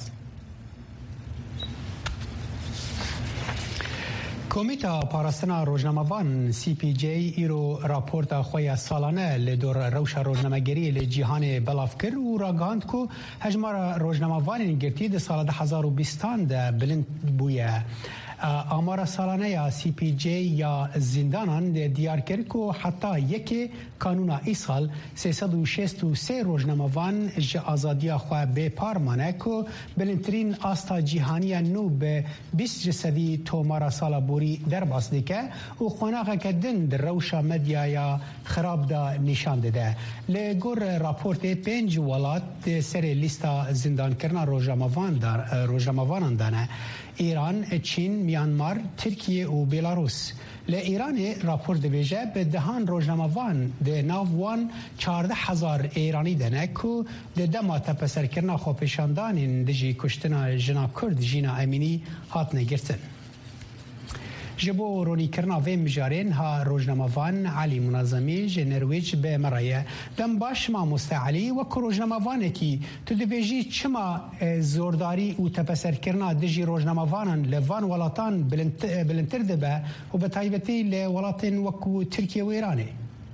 کۆمیتا پاراستنا ڕۆژنامەوان سی پی جی ئیرۆ راپۆرتە خۆیان ساڵانە لە دۆر ڕەوشە ڕۆژنامەگەری لە جیهانێ بەڵاو کرد و ڕاگەاند ku هەژمارە ڕۆژنامەوانên girtî di sala di hezar û bîstan de bilind bûye. آمار سالانه سی پی جی یا زندانان دیار کرد که حتی یکی کانونا ای سال سیصد و شصت و سه روزنامه‌وان ج آزادی خو به پار مانه که بلندترین آستا جهانی نو به بیست جسدی تومارا سالا بوری در باز دیگه و خوناقه که دن در روشا مدیا یا خراب دا نشان داده. لگور راپورت پنج ولات سر لیستا زندان کرنا روزنامه‌وان در روزنامه‌وان دانه ایران، چین، میانمار، ترکیه و بیلاروس. لإيران راپور دبیجه به دهان روزنامه‌وان ده ناووان چهارده هزار ایرانی دنه که ده دما تپسر کرنا خوپشاندان دجی کشتنا جنا کرد جینا امینی هات نگرتن. جبو رونی کرنا و مجارین ها روزنامه‌وان علی منظمی جنرویج به مرایه دم باش ما مستعلی و روزنامه‌وان کی تو دبیجی چما زورداری و تپسر کرنا دجی روزنامه‌وانن لوان ولاتان بلنتر دبه و به تایبتی لولاتن وکو ترکیه و ایرانی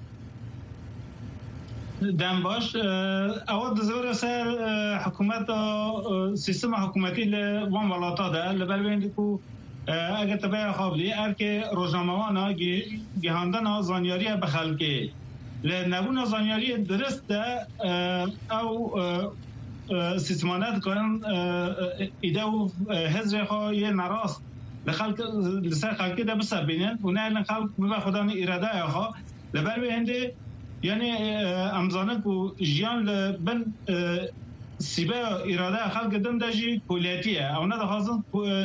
دم باش اول دزور سر حکومت سیستم حکومتی لوان ولاتا ده لبر بینده کو اگر تبعه خوابلی ار که روزنامه‌وان گهاندن زانیاری بخلقه لنبون زانیاری درست ده او سیستمانت کنن ایده و حضر خواه یه نراست لخلق لسر خلقی ده بسر بینن و نه خلق ببا خودان ایراده خواه لبر بینده یعنی امزانه کو جیان لبن سیبه ایراده خلق دم دجی کولیتیه او نه ده خواستن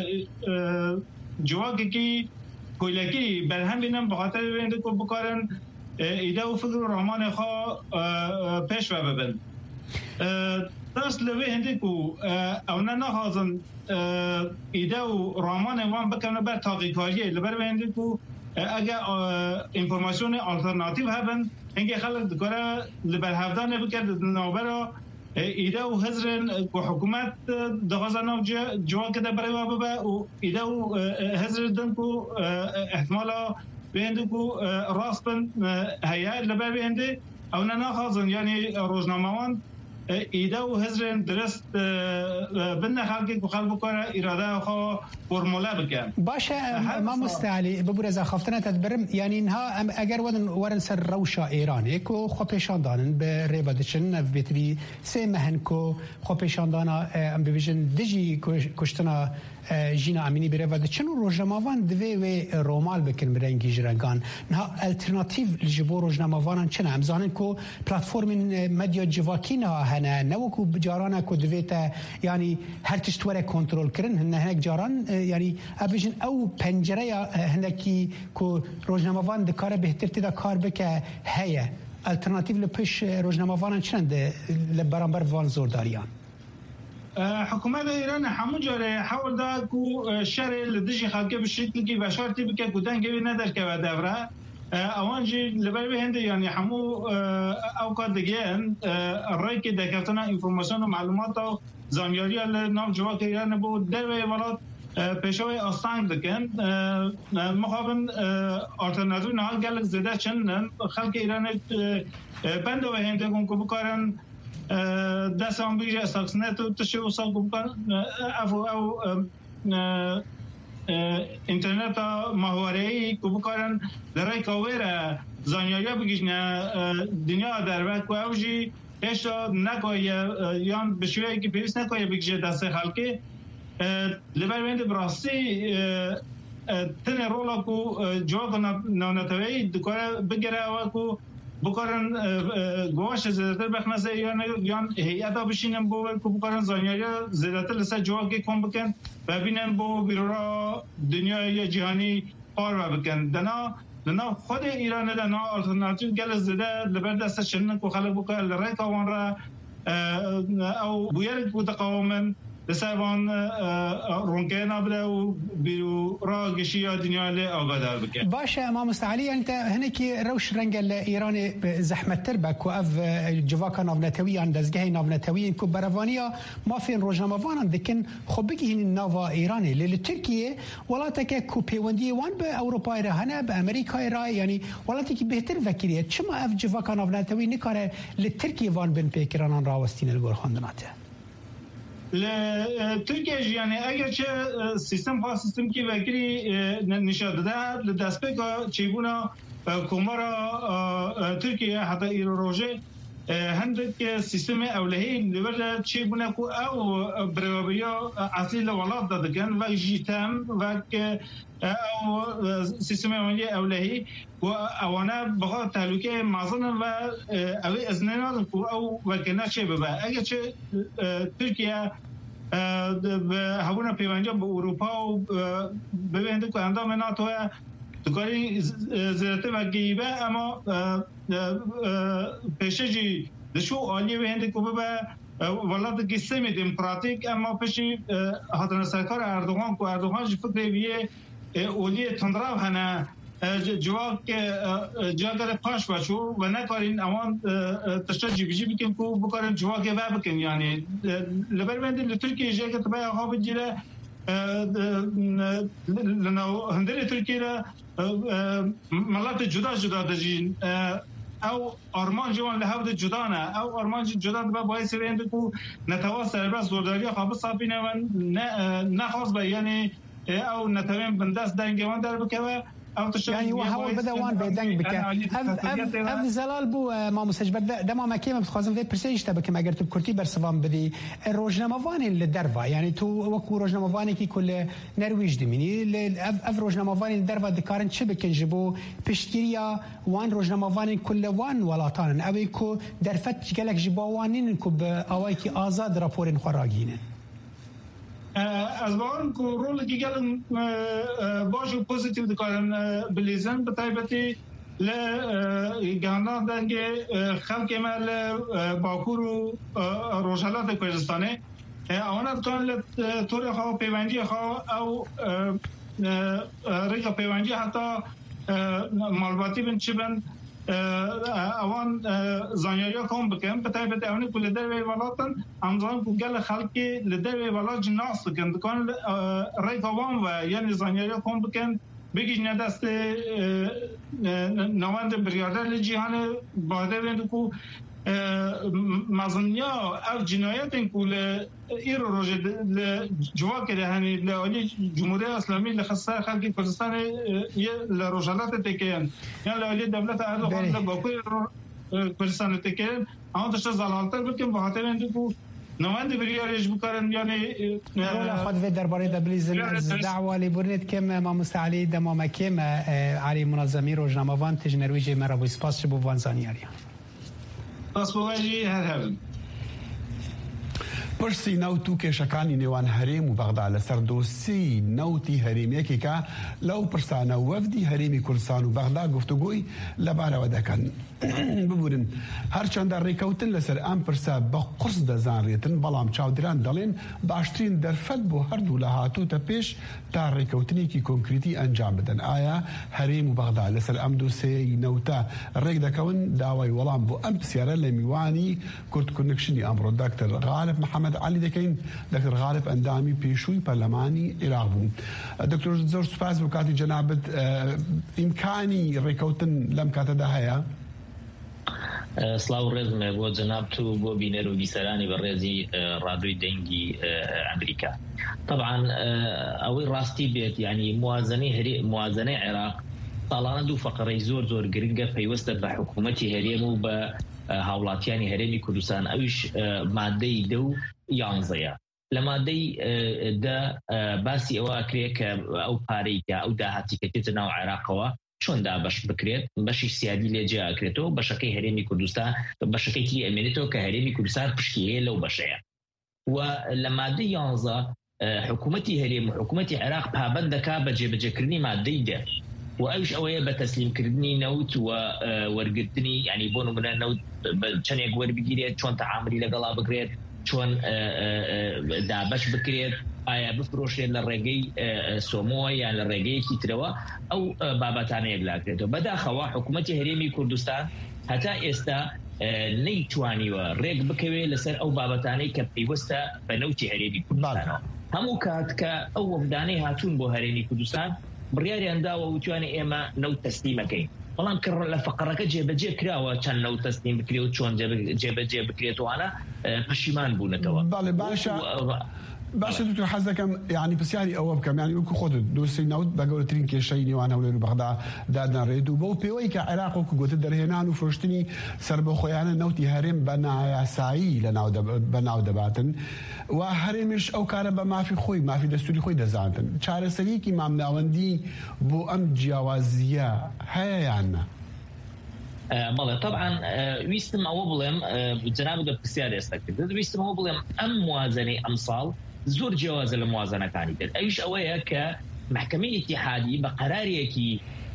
جواکی که کولیتی برهم بینن بخاطر بینده که بکارن ایده و فکر و رحمان خواه پیش و ببن درست لوی هنده که او نه نخواستن ایده و رحمان وان بکنه بر تاقیکاریه لبر بینده که اگر انفورماسیون آلترناتیو هبن هنگه خلق دکاره لبر هفدانه بکرد نوبرا ایده و حضرن که حکومت دخوازن جوان کده برای وابه و ایده و حضر دن که احتمالا بینده که راست بن هیا لبر بینده او نه نخوازن یعنی روزنامه‌وان ایده و حضر درست بن خلقی که خلق بکنه ایراده خواه فرموله بکن باشه ما مستعلی ببور از خافتنه تدبرم یعنی اینها اگر ودن ورن سر روشا ایرانی که خو پیشان دانن به ریبادشن نف بیتری سه مهن که خو پیشان دانا ام ببیجن دجی کشتنا جینا امینی بره و چنو روزنامه‌وان دوی و رومال بکن برنگی جرگان نه الټرناتیو لجبو روزنامه‌وان چنه امزانن کو پلتفرم مدیا جواکینا هنه نو کو بجارانه کو دوی ته یعنی هر تشتوره کنترل کرن هنه هنک جاران یعنی ابیجن او پنجره هنکی کو روزنامه‌وان د کار بهتر تدا کار بکه هيا الټرناتیو لپش روزنامه‌وان چنده لبرانبر وان زورداریان حکومت ایران همون جاره حول دا کو شر لدجی خلقه بشکل کی بشارتی بکه کدن گوی ندر که و دوره اوانجی لبر بهنده یعنی همو اوقات دیگه رای که دکتنا انفورماسیون و معلومات و زانیاری نام جواک ایران بود در و ولات پیشوی آستانگ دکن مخابن آلترناتیو نهال گلک زده چند خلق ایران بند و هنده کن که بکارن دست هم بیجه استاکسنت و تشه و سال بکن افو او اینترنت ماهوارهی که بکارن درای کاویر زانیاری بگیشن دنیا در وقت که اوجی اشتا نکوی یان بشویه که پیوست نکوی بگیشه دست خلقی لبر بینده براستی تن رولا که جواب نانتوی دکاره بگره و که بکارن گواش زیادتر بخنسه یا یان هیئتا بشینن بو که بکارن زانیاری زیادتر لسه جواگی کن بکن و بینن بو بیرورا دنیای جهانی پار بکن دنا دنا خود ایران دنا آلترناتیو گل زیاده لبر دست شنن که خلق بکن لرای کاوان را او بویر که تقاومن لسایوان رونکه نبره و بیرو را گشی دنیا لی آگادار بکن باشه امام مستعلی انت هنکی روش رنگ ایران زحمت تر بک و اف جواکا نافنتوی ان دزگه نافنتوی کو بروانیا ما فين روزنامه‌وان دکن خب بگی این ناوا ایرانی لی ترکیه ولاته که کو پیوندی وان به اروپا رهنه به امریکا را یعنی ولاته که بهتر وکیلیه چما اف جواکا نافنتوی نکاره لی ترکیه وان بن پیکرانان راوستین الگور خواندناته ترکیه یعنی اگر چه سیستم ها سیستم کی وکری نشاده ده لدسته که چیگونا کمارا ترکیه حتی ایرو روژه هندک سیستم اولهی لورد چیگونا کو او بروابیا اصلی لولاد دادگن و جیتم و که او سیستم اولهی و اوانه بخواه تحلوکه مازن و اوی ازنینات او وکنه چه ببه اگر چه ترکیه به هبونه پیونجا به اروپا و ببینده که اندام ناتوه دکاری زیرته و گیبه اما پیشه جی دشو آلیه بینده که ببه ولاد گیستمی دموکراتیک اما پیشی حضرت سرکار اردوغان که اردوغان جی فکر بیه اولی تندراو هنه جواک جاگر پاش باشو و نکارین امان تشتا جی بی جی بکن کو بکارن جواک و بکن یعنی لبر بندی لترکیه جاگر تبای آقا بجیره لنو هندری ترکیه ملات جدا جدا دجین او آرمان جوان لحظه جدانه او آرمان جدا دبا باعث بینده کو نتواس سرباز زورداری خاب صابینه و نخواست به یعنی او نتوین بندست دنگوان در بکوه يعني وهو بدا وان بيدنگ بك اف اف اف زلال بو ما مسجبر دما ما كيما بتخازم في برسيج تبك ما قرت بكرتي برسفان بدي روجنا مفاني للدرفا يعني تو وكو روجنا مفاني كي كل نرويج دميني اف روجنا مفاني للدرفا دكارن شبك نجبو بشتيريا وان روجنا مفاني كل وان ولاتان ابيكو درفت قالك جبوانين كوب اوايكي ازاد رابورين خراجين از وان کو رول کی گلن باجو پوزیتیو دکارن بلیزن بتایبتی ل گانا دنگ خلق مال باکور و روجالات کردستانه آنها کان ل طور خو پیوندی خو او ریگا پیوندی حتی مالباتی بن چبن اوان زانیاریا کام بکن بتایبت اونی کل در وی ولاتن امزان کو گل خلقی لدر وی ولات جناس کن کان ریگا وان و یعنی زانیاریا کام بکن بگیج ندست نواند بریادر لجیهان باده ویند کو مظنیا او جنایت کل ایرو روز جوا کرده هنی لالی جمهوری اسلامی لخصه خلقی کردستان یه لروجالات تکیان یعنی لالی دولت اردوغان لباکوی کردستان تکیان اما داشته زلالتر بکن با خاطر اینکه کو نماینده بریاریش بکارن یعنی خود في درباره دبلیز دعوة لبرنت كم ما مستعلي دمام كم علي منظمي روجنامه‌وان تجنرويجي مرابو سپاس بو وانزانياريا پاسپۆڕی هەر هەبن پرسی نەوت و کێشەکانی نێوان هەرێم و بەغدا لەسەر دۆسی نەوتی هەرێمێکێکە لەو پرسانە وەفدی هەرێمی کوردستان و بەغدا گفتوگۆی لەبارەوە دەکەن ببورن هەرچەندە ڕێکەوتن لەسەر ئەم پرسە بە قورس دەزانرێتن بەڵام چاودێران دەڵێن باشترین دەرفەت بۆ هەردوو لە هاتووتە پێش تا ڕێکەوتنێکی کۆنکریتی ئەنجام بدەن ئایا هەرێم و بەغدا لەسەر ئەم دۆسەیەی نەوتە ڕێک دەکەون داوای وەڵام بۆ ئەم پرسیارە لە میوانی کورد کۆنێکشنی ئەمڕۆ داکتەر غالب محەممەد علی دەکەین دەکتەر غالب ئەندامی پێشووی پەرلەمانی عێراق بوو دکتۆر زۆر سوپاس بۆ کاتی جەنابەت ئیمکانی ڕێکەوتن لەم کاتەدا هەیە سلااو ڕێزمە بۆ جەناب تو بۆ بینەر و بیسەرانی بە ڕێزی ڕادۆی دەنگی ئەمریکا طبعا ئەوەی ڕاستی بێت ینی موازنەی هەرێ موازنەی عێراق ساڵانە دوو فەقەڕەی زۆر زۆر گرنگە پەیوەستە بە حکوومەتی هەرێم و بە هاوڵاتیانی هەرێمی کوردستان ئەویش مادەی دە و یانزەیە لە مادەی دە باسی ئەوە ئەکرێ کە ئەو پارەی کە ئەو داهاتی کە تێتە ناو عێراقەوە چۆندا بەش بکرێت بەشی سیادی لێجێ ئەکرێتەوە بەشەکەی هەرێمی کوردستان بەشەکەی ئەمێنێتەوە کە هەرێمی کوردستان پشتی هەیە لەو بەشەیە و لە مادەی یانزە حکوومەتی هەرێم و حکوومەتی عێراق پابەند دەکا بە جێبەجێکردنی مادەی دە و ئەوش ئەوەیە بە تەسلیمکردنی نەوت و وەرگرتنی ینی بۆ نمونە نەوت چەندێک وەربگیرێت چۆن تەعاملی لەگەڵا بگرێت چۆن دابەش بکرێت ئایا بفرۆشێت لە ڕێگەی سۆمۆ یان لە ڕێگەیەکی ترەوە ئەو بابەتانەیەک لاکرێتەوە بەداخەوە حکوومەتی هەرێمی کوردستان هەتا ئێستا نەیتوانیوە ڕێک بکەوێت لەسەر ئەو بابەتانەی کە پەیوەستە بە نەوتی هەرێمی کوردستانەوە هەموو کات کە ئەو وەفدانەی هاتوون بۆ هەرێمی کوردستان بڕیاریان داوە وتوانێ ئێمە نەوت تەسلیمەکەین بەڵام کە لە فەقەڕەکە جێبەجێ کراوە چەند نەوت تەسلیم بکرێت و چۆن جێبەجێ بکرێتوانە پەشیمان بوونەتەوە بەڵێ باشە باشە دکتۆر حەز دەکەم یعنی پرسیاری ئەوە بکەم یعنی وەکو خۆت دۆسی نەوت بە گەورەترین کێشەی نێوان هەولێر و بەغدا دادنەڕێت و بەو پێوەی کە عێراق وەکو گوتت دەرهێنان و فرۆشتنی سربەخۆیانە نەوتی هەرێم بە نایاسایی بەناو دەباتن و هەرێمیش ئەو کارە بە مافی خۆی مافی دەستوری خۆی دەزانتن چارەسەریەکی مامناوەندی بۆ ئەم جیاوازیە هەیە یاننا بەڵێ طبعا ویستم ئەوە بڵێم جەنابەت بە پرسیار ئێستا کرد ویستم ئەوە بڵێم ئەم موازنەی ئەمساڵ زۆر جیاوازە لە موازنەکانی کرد ئەویش ئەوەیە کە محکەمەی ئیتیحادی بە قەرارێکی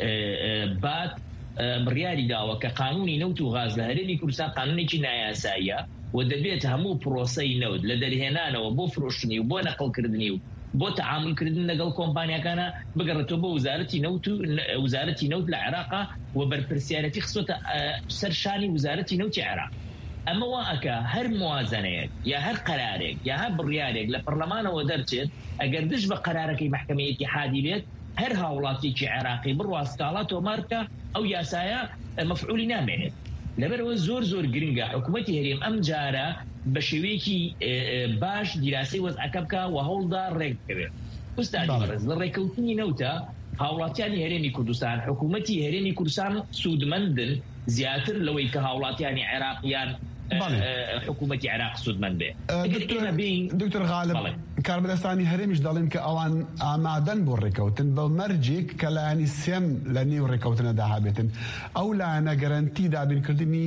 بات بڕیاری داوە کە قانونی نەوت و غاز لە هەرێمی کوردستان قانونێکی نایاساییە و دەبێت هەموو پرۆسەی نەوت لە دەرهێنانەوە بۆ فرۆشتنی و بۆ نەقڵکردنی و بۆ تەعاملکردن لەگەڵ کۆمپانیەکانە بگەڕێتەوە بۆ وزارەتی نەوت و وزارەتی نەوت لە عێراقا و بەرپرسیارەتی خستۆتە سەر شانی وزارەتی نەوتی عێراق. ئەمە وا ئەکە هەر موازنەیەک یا هەر قەرارێک یا هەر بڕیارێک لە پەرلەمانەوە دەرچێت ئەگەر دش بە قەرارەکەی محکەمەی ئیتیحادی بێت هەر هاوڵاتێکی عێراقی بڕوا سکاڵا تۆمار بکە ئەو یاسایە مەفعولی نامێنێت. لەبەرەوە زۆر زۆر گرنگە حکوومەتی هەرێم ئەم جارە بە شێوەیەکی باش دیراسی وەزعەکە بکە و هەوڵدا ڕێک بکەوێت. ئوستادی بەڕێز لە ڕێکەوتنی نەوتە هاوڵاتیانی هەرێمی کوردستان حکوومەتی هەرێمی کوردستان سوودمەندن زیاتر لەوەی کە هاوڵاتیانی عێراقیان حکوومەتی عێراق سوودمەند بێ. دکتۆر غالب کاربەدەستانی هەرێمیش دەڵێن کە ئەوان ئامادەن بۆ ڕێکەوتن بە مەرجێک کە لایانی سێم لە نێو ڕێکەوتنەدا هەبێتن. ئەو لایەنە گەرەنتی دابینکردنی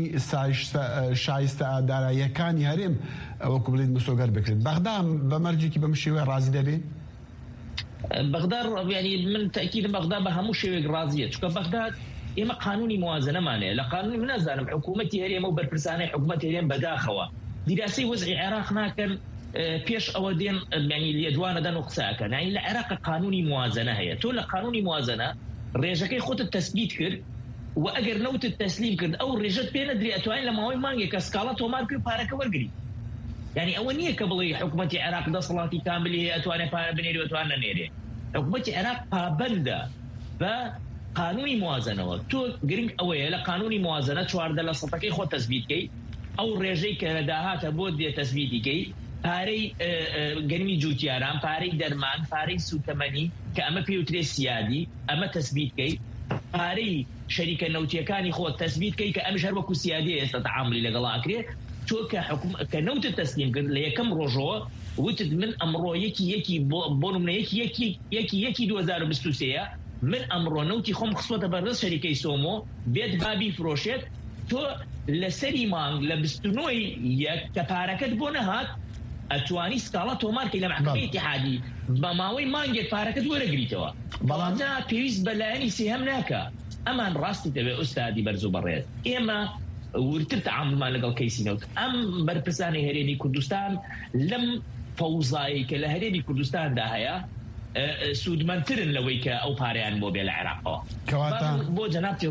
شایستە داراییەکانی هەرێم وەکو بڵێت مسۆگەر بکرێت. بەغدا بە مەرجێکی بەم شێوەیە ڕازی دەبێت؟ بەغدا ینی من تاکیدم بەغدا بە هەموو شێوەیەک ڕازیە، چونکە بەغدا ئێمە قانونی موازنەمانەیە لە قانونی من نازانم حکوومەتی هەرێمە و بەرپرسانەی حکوومەت هەرێم بەداخەوە دیراسی وەزعی عێراق ناکەن پێش ئەوە دێن ینی لێدوانە دەن و قساکەن. یعنی لە عێراق قانونی موازنە هەیە، تۆ لە قانونی موازنە ڕێژەکەی خۆتت تەثبیت کرد و ئەگەر نەوتت تەسلیم کرد ئەو ڕێژەت پێ نەدرێ ئەتوانین لە ماوەی مانگێک کە سکاڵا تۆمار کرد پارەکە وەرگری. یعنی ئەوە نییە کە بڵێ حکوومەتی عێراق دەسەڵاتی کاملی هەیە ئەتوانێت پارە بنێری و ئەتوان نەنێرێ. حکوومەتی عێراق پابەندە بە قانونی موازنەوە. تۆ گرنگ ئەوەیە لە قانونی موازنە چواردە لە سەدەکەی خۆ تەثبیتکەی ئەو ڕێژەی کە لەداهاتە بۆ دێ تەثبیتیکەی پارەی گەرمی جوتیاران، پارەی دەرمان، پارەی سوتەمەنی کە ئەمە پێوترێ سیادی ئەمە تەثبیتکەی، پارەی شەریکە نەوتیەکانی خۆ تەثبیتکەی کە ئەمش هەر وەکو سیادی ئێستا تەعاملی لەگەڵا ئەکرێ. تۆ کە نەوتت تەسلیم کرد لە یەکەم ڕۆژەوە وتت من ئەمڕۆ یەکی یەکی بۆ نمونە یەکی یەکی یەکی دوو هەزار و بیست و سێ من ئەمڕۆ نەوتی خۆم خستوەتە بەردەست شەریکەی سۆمۆ بێت بابی فرۆشێت، تۆ لەسەری مانگ لە بیست و نۆی یەک کە پارەکەت بۆ نەهات ئەتوانی سکاڵا تۆمارکەی لە محکەمەی ئیتیحادی بە ماوەی مانگێک پارەکەت وەرەگریتەوە. بەڵام پێویست بە لایەنی سێهەم ناکە. ئەمان ڕاستی دەبێت ئوستادی بەرز و بەڕێز. ئێمە ورتر تەعاملمان لەگەڵ کەیسی نەوت. ئەم بەرپرسانی هەرێمی کوردستان لەم فەوزایی کە لە هەرێمی کوردستاندا هەیە سوودمەندترن لەوەی کە ئەو پارەیان بۆ بێ لە عێراقەوە. بۆ جەنابی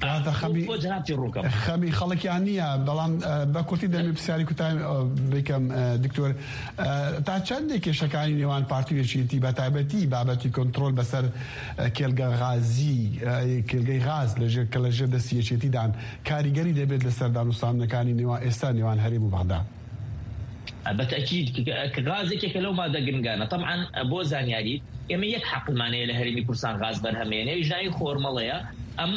ڕوو خەمی خەڵکیان نییە، بەڵام بە کورتی دەمێ پرسیاری کوتای بکەم دکتۆر، تا چەندێک کێشەکانی نێوان پارتیەکێتی بە تایبەتی بابەتی کۆنتڕۆل بەسەر کێلگە غازی کێلگەی غاز لەژێر کە لەژێر دەستی یەکێتیدان کاریگەری دەبێت لەسەر دانوستانەکانی نێوان ئێستا نێوان هەرێم و بەغدا؟ بەتەکید غازێکێکە لەو مادە گرنگانە. طبعا بۆ زانیاری ئێمە یەک حەقلمانەیە لە هەرێمی کوردستان غاز بەرهەمێنێ ژناوی خۆرمەڵەیە ئەم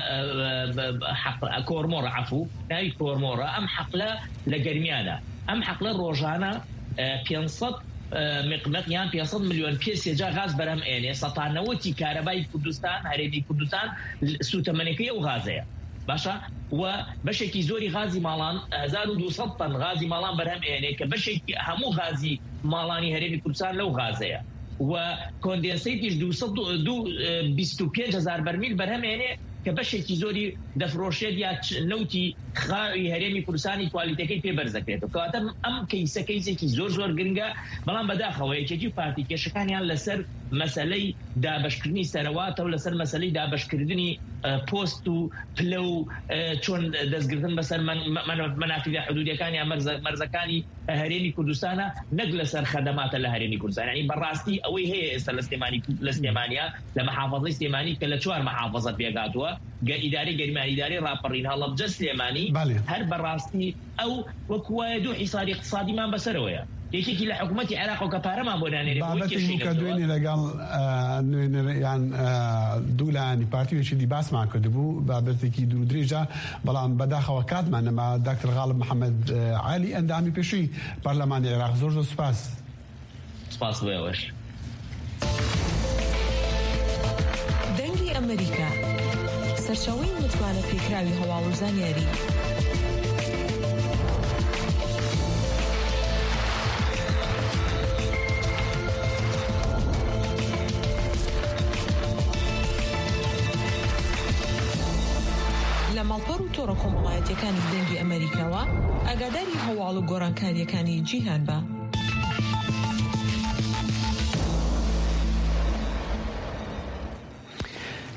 کۆرمۆڕە عەفوو ناوی کۆرمۆڕە ئەم حەقلە لە گەرمیانە. ئەم حەقلە ڕۆژانە پێنج سەد مقمق یان پێنج سەد ملیۆن پێ سێجا غاز بەرهەم ئێنێ. سەتانەوەتی کارەبای کوردستان هەرێمی کوردستان سوتەمەنەکەی ئەو غازەیە. باشە و بەشێکی زۆری غازی ماڵان هەزار و دوو سەد تەن غازی ماڵان بەرهەم ئێنێ کە بەشێکی هەموو غازی ماڵانی هەرێمی کوردستان لەو غازەیە و کۆندێنسەیتیش دوو سەد و بیست و پێنج هەزار بەرمیل بەرهەم ئێنێ کە بەشێکی زۆری دەفرۆشێت یا نەوتی خاوی هەرێمی کوردستانی کوالیتەکەی پێ بەرزەکرێتەوە. کەواتە ئەم کەیسە کەیسێکی زۆر زۆر گرنگە، بەڵام بەداخەوە یەکێتی و پارتی کێشەکانیان لەسەر مەسەلەی دابەشکردنی سەرەواتە و لەسەر مەسەلەی دابەشکردنی پۆست و پلە و چۆن دەستگرتن بەسەر مەنافیدە حدودیەکانی یا مەرزەکانی هەرێمی کوردستانە نەک لەسەر خەدەماتە لە هەرێمی کوردستان. یعنی بەڕاستی ئەوەی هەیە ئێستا لە سلێمانی لە سلێمانیا لە مەحافەزەی سلێمانی کە لە چوار مەحافەزە پێگاتووە ئیدارەی گەرمانی ئیدارەی ڕاپەڕین هەڵەبجە سلێمانی هەر بەڕاستی ئەو وەکوایە دوو حیساری اقتصادیمان بەسەرەوەیە. یەکێکی لە حکوومەتی عێراق و کە پارەمان بۆ نانێرێ بابەتێکی کە دوێنێ لەگەڵ یان دوو لایانی پارتیەکی دی باسمان کردبوو بابەتێکی دوو درێژە، بەڵام بەداخەوە کاتمان نەما. دکتۆر غاڵب محەممەد عالی ئەندامی پێشووی پەرلەمانی عێراق زۆر زۆر سوپاس. سپاس بۆیەوەش. دەنگی ئەمریکا سەرچاوەی متمانە پێکراوی هەواڵ و زانیاری. لە ماڵپەڕ و تۆڕە کۆمەڵایەتیەکانی دەنگی ئەمریکاوە ئاگاداری هەواڵ و گۆڕانکاریەکانی جیهان بە.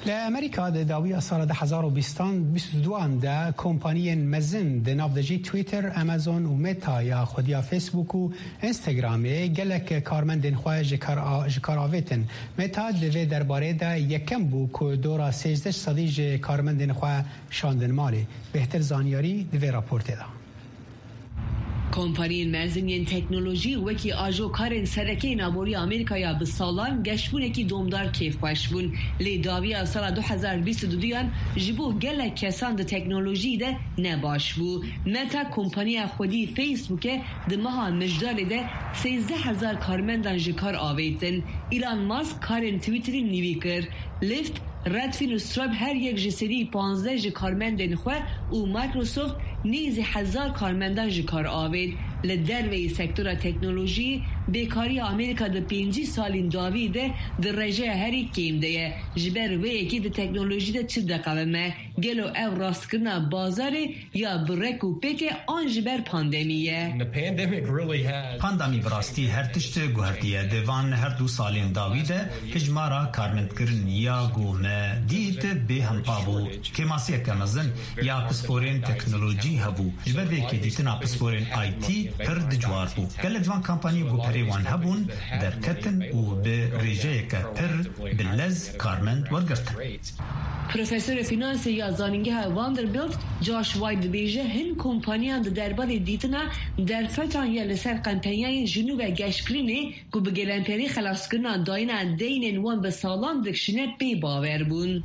لأمريكا داوية سال ده هزار و بیست و دو ده کمپانی مزن ده نافدجی تویتر، امازون و متا یا خودیا فیسبوک و اینستاگرامی گلک کارمندین خواه جکاراویتن. متا دوی درباره ده یکم بو که دورا سیزده صدی جکارمندین خواه شاندن مالی. بهتر زانیاری دوی راپورت ده. کمپانی مزنین تکنولوژی وکی آجو کارن سرکی نابوری آمریکا یا به سالان گشتبون اکی دومدار کیف خوشبون لی داوی سال دو هزار و بیست و دو دیان جبو گله کسان ده تکنولوژی ده نباش بو. متا کمپانی خودی فیسبوک ده ماها مجدال ده سیزده هزار کارمندان جکار آویتن. ایلان ماسک کارن تویتری نیوی کر. لیفت ردفین و سترایپ هر یک جسدی پانزده جه کارمندن خواه و مایکروسافت نیزی هزار کارمندان جه کار آوید. لدروی سکتور تکنولوژی بیکاری آمریکا ده پینجی سالین داویده ده رجه هری کم ده جبر وی اکی ده تکنولوژی ده چه دقومه گلو او راست کرنا بازاره یا برک و پیک آن جبر پاندمیه. پاندمی براستی هر تشت گوهردیه دوان هر دو سالین داویده هجمارا کارمند کرن یا گومه دیت به هم پابو که ماسیه کمزن یا پسپورین تکنولوژی هبو جبر وی که دیتنا پسپورین آی تی پر دجوار بو. گل جوان کمپانی گو پریوان هبون در کتن و به ریجه که پر بلز کارمند ورگرتن. پروفسور فینانس یا زانینگه واندربیلت جاش واید بیجه هن کمپانیان دربار دیتنا در فتان یا لسر قمپانیای جنوب گشکرینی گو به گلنپری خلاص کرنا داینا دینن وان به سالان دکشنه بی باور بون.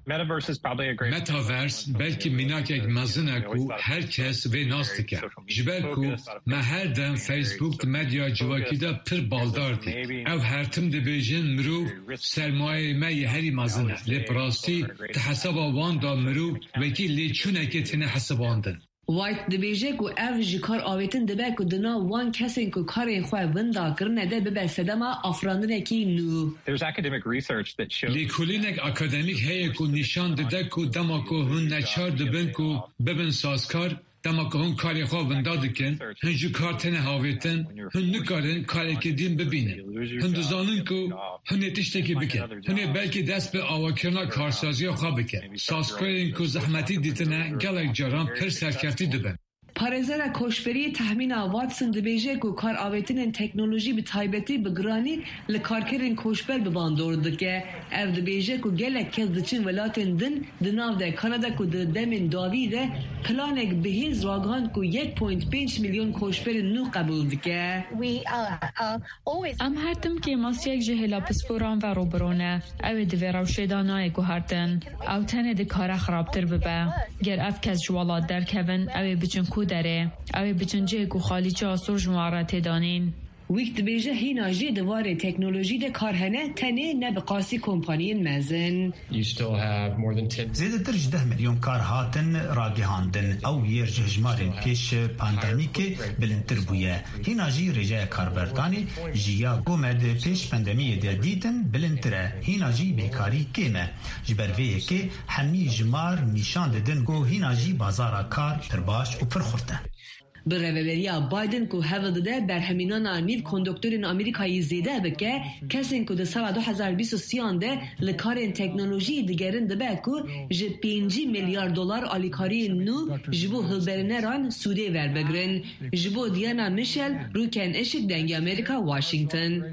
متاورس بلکه میناک مزنه کو هر کس و ناستکه جبر کو ما هر دم فیسبوک مدیا جواکی دا پر بالدار دی او هر تم دی بیجن مرو سرمایه مای هری مزنه لپراستی تحسابا وان دا مرو وکی لیچونه که تنه حساباندن. وایت دبیجه کو او جکار آویتن دبه کو دنا وان کسین کو کاری خواه وندا کرنه ده ببه سدما افراندن اکی نو. لیکولینک اکادمیک هیه کو نشان دده کو دما کو هن نچار دبن کو ببن سازکار دما که هن کاری خواه وندا دکن هن جو کار تنه هاویتن هن نکارن کاری که دین ببینن هن دزانن که هن اتشتکی بکن هن بلکه دست به آواکرنا کارسازی خواه بکن سازکارین که زحمتی دیتنه گلک جاران پر سرکفتی دبن. پارێزەرە کۆشبەری تەحمینا واتسن دەبێژێت و کار ئاوێتنên teknolojî bi taybetî bi giranî li karkerên koçber bi bandor dike. Ev dibêje ku gelek kes diçin welatên din di nav de Kanada ku di demên davî de planek bihêz ragihan ku yek point pênc milyon koçberên nû qebûl dike. Em her timkê masiyek ji hêla pisporan ve robirone. Ew ê divê rewşê da nayê guhertin. Ew tenê dikare xirabtir bibe. Ger ev kes ji welat derkevin ew ê biçin ku derê. Ew ê biçin cihê ku xalîçe asûr ji wan re têdanîn. Wîk dibêje hîna jê di warê teknolojî de kar hene tenê ne bi qasî kompaniyên mezin. Zêdetir ji deh milyon kar hatin ragihandin ew yêr ji hejmarên pêş pandemîkê bilindtir bûye. Hîna jî rêjeya karberdanê ji ya gome di pêş pandemiyê de dîtin bilindtir e. Hîna jî bêkarî kêm e. Ji ber vê yekê hemî jimar nîşan didin ku hîna jî bazara kar pir baş û pir xurt e. Bi reveberiya Biden ku hev dide berhemînana nîv konduktorên Amerîkayê zêde bike, kesên ku di sala du hezar bîst û sîyan de li karên teknolojiyê digerin dibe ku ji pêncî milyar dolar alîkariyên nû ji bo hilberîneran Sûdê werbigirin. Ji bo Diana Michel, rûkên eşik dengê Amerîka Washington.